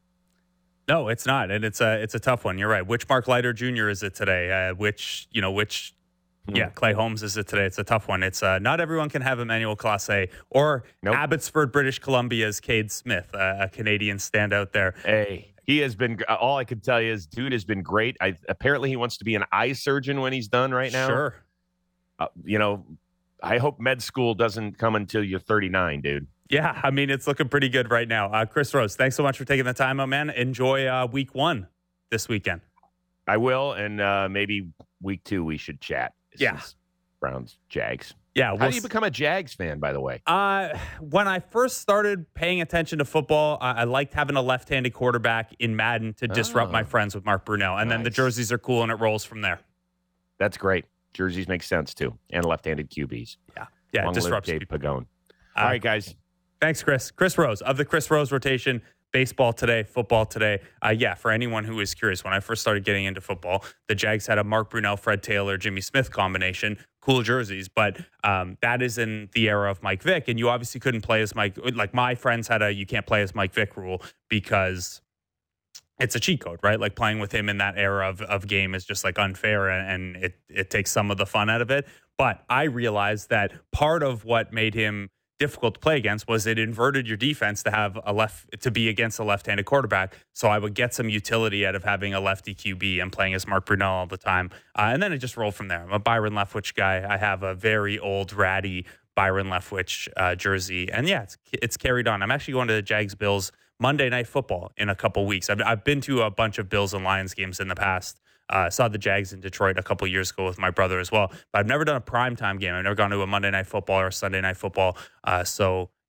No, it's not, and it's a it's a tough one. You're right. Which Mark Leiter Junior is it today? Uh, which you know which. Yeah, Clay Holmes is it today. It's a tough one. It's uh, not everyone can have Emmanuel Clase or nope. Abbotsford, British Columbia's Cade Smith, uh, a Canadian standout there. Hey, he has been, all I can tell you is, dude has been great. I, apparently he wants to be an eye surgeon when he's done right now. Sure. Uh, you know, I hope med school doesn't come until you're thirty-nine, dude. Yeah, I mean, it's looking pretty good right now. Uh, Chris Rose, thanks so much for taking the time, my man. Enjoy uh, week one this weekend. I will, and uh, maybe week two we should chat. Yeah. Browns, Jags. Yeah. We'll How do you become a Jags fan, by the way? Uh, when I first started paying attention to football, I, I liked having a left-handed quarterback in Madden to disrupt oh. my friends with Mark Brunell. And nice. Then the jerseys are cool and it rolls from there. That's great. Jerseys make sense, too. And left-handed Q Bs. Yeah. Yeah, Long it disrupts Dave people. Pagone. Uh, All right, guys. Thanks, Chris. Chris Rose of the Chris Rose Rotation. Baseball today, football today. Uh, yeah, for anyone who is curious, when I first started getting into football, the Jags had a Mark Brunell, Fred Taylor, Jimmy Smith combination, cool jerseys, but um, that is in the era of Mike Vick, and you obviously couldn't play as Mike. Like, my friends had a you can't play as Mike Vick rule because it's a cheat code, right? Like, playing with him in that era of, of game is just like unfair, and, and it, it takes some of the fun out of it. But I realized that part of what made him difficult to play against was it inverted your defense to have a left to be against a left-handed quarterback. So I would get some utility out of having a lefty Q B and playing as Mark Brunell all the time. Uh, and then it just rolled from there. I'm a Byron Leftwich guy. I have a very old ratty Byron Leftwich uh, jersey. And yeah, it's, it's carried on. I'm actually going to the Jags Bills Monday Night Football in a couple weeks. I've, I've been to a bunch of Bills and Lions games in the past. I uh, saw the Jags in Detroit a couple years ago with my brother as well. But I've never done a primetime game. I've never gone to a Monday Night Football or a Sunday Night Football. Uh, so,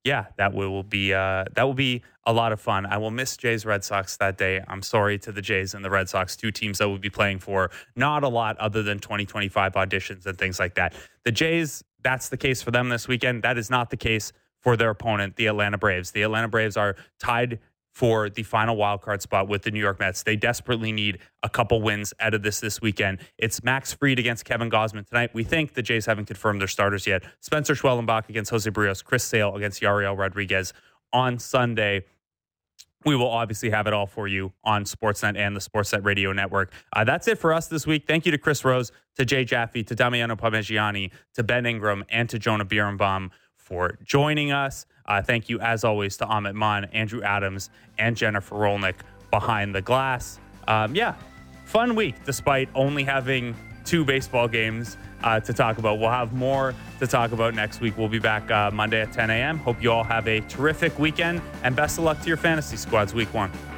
yeah, that will be uh, that will be a lot of fun. I will miss Jays Red Sox that day. I'm sorry to the Jays and the Red Sox, two teams that we'll be playing for. Not a lot other than twenty twenty-five auditions and things like that. The Jays, that's the case for them this weekend. That is not the case for their opponent, the Atlanta Braves. The Atlanta Braves are tied for the final wildcard spot with the New York Mets. They desperately need a couple wins out of this this weekend. It's Max Fried against Kevin Gausman tonight. We think the Jays haven't confirmed their starters yet. Spencer Schwellenbach against Jose Barrios. Chris Sale against Yariel Rodriguez on Sunday. We will obviously have it all for you on Sportsnet and the Sportsnet Radio Network. Uh, that's it for us this week. Thank you to Chris Rose, to Jay Jaffe, to Damiano Parmigiani, to Ben Ingram, and to Jonah Birnbaum for joining us. Uh, thank you, as always, to Amit Mann, Andrew Adams, and Jennifer Rolnick behind the glass. Um, yeah, fun week, despite only having two baseball games uh, to talk about. We'll have more to talk about next week. We'll be back uh, Monday at ten a.m. Hope you all have a terrific weekend, and best of luck to your fantasy squads week one.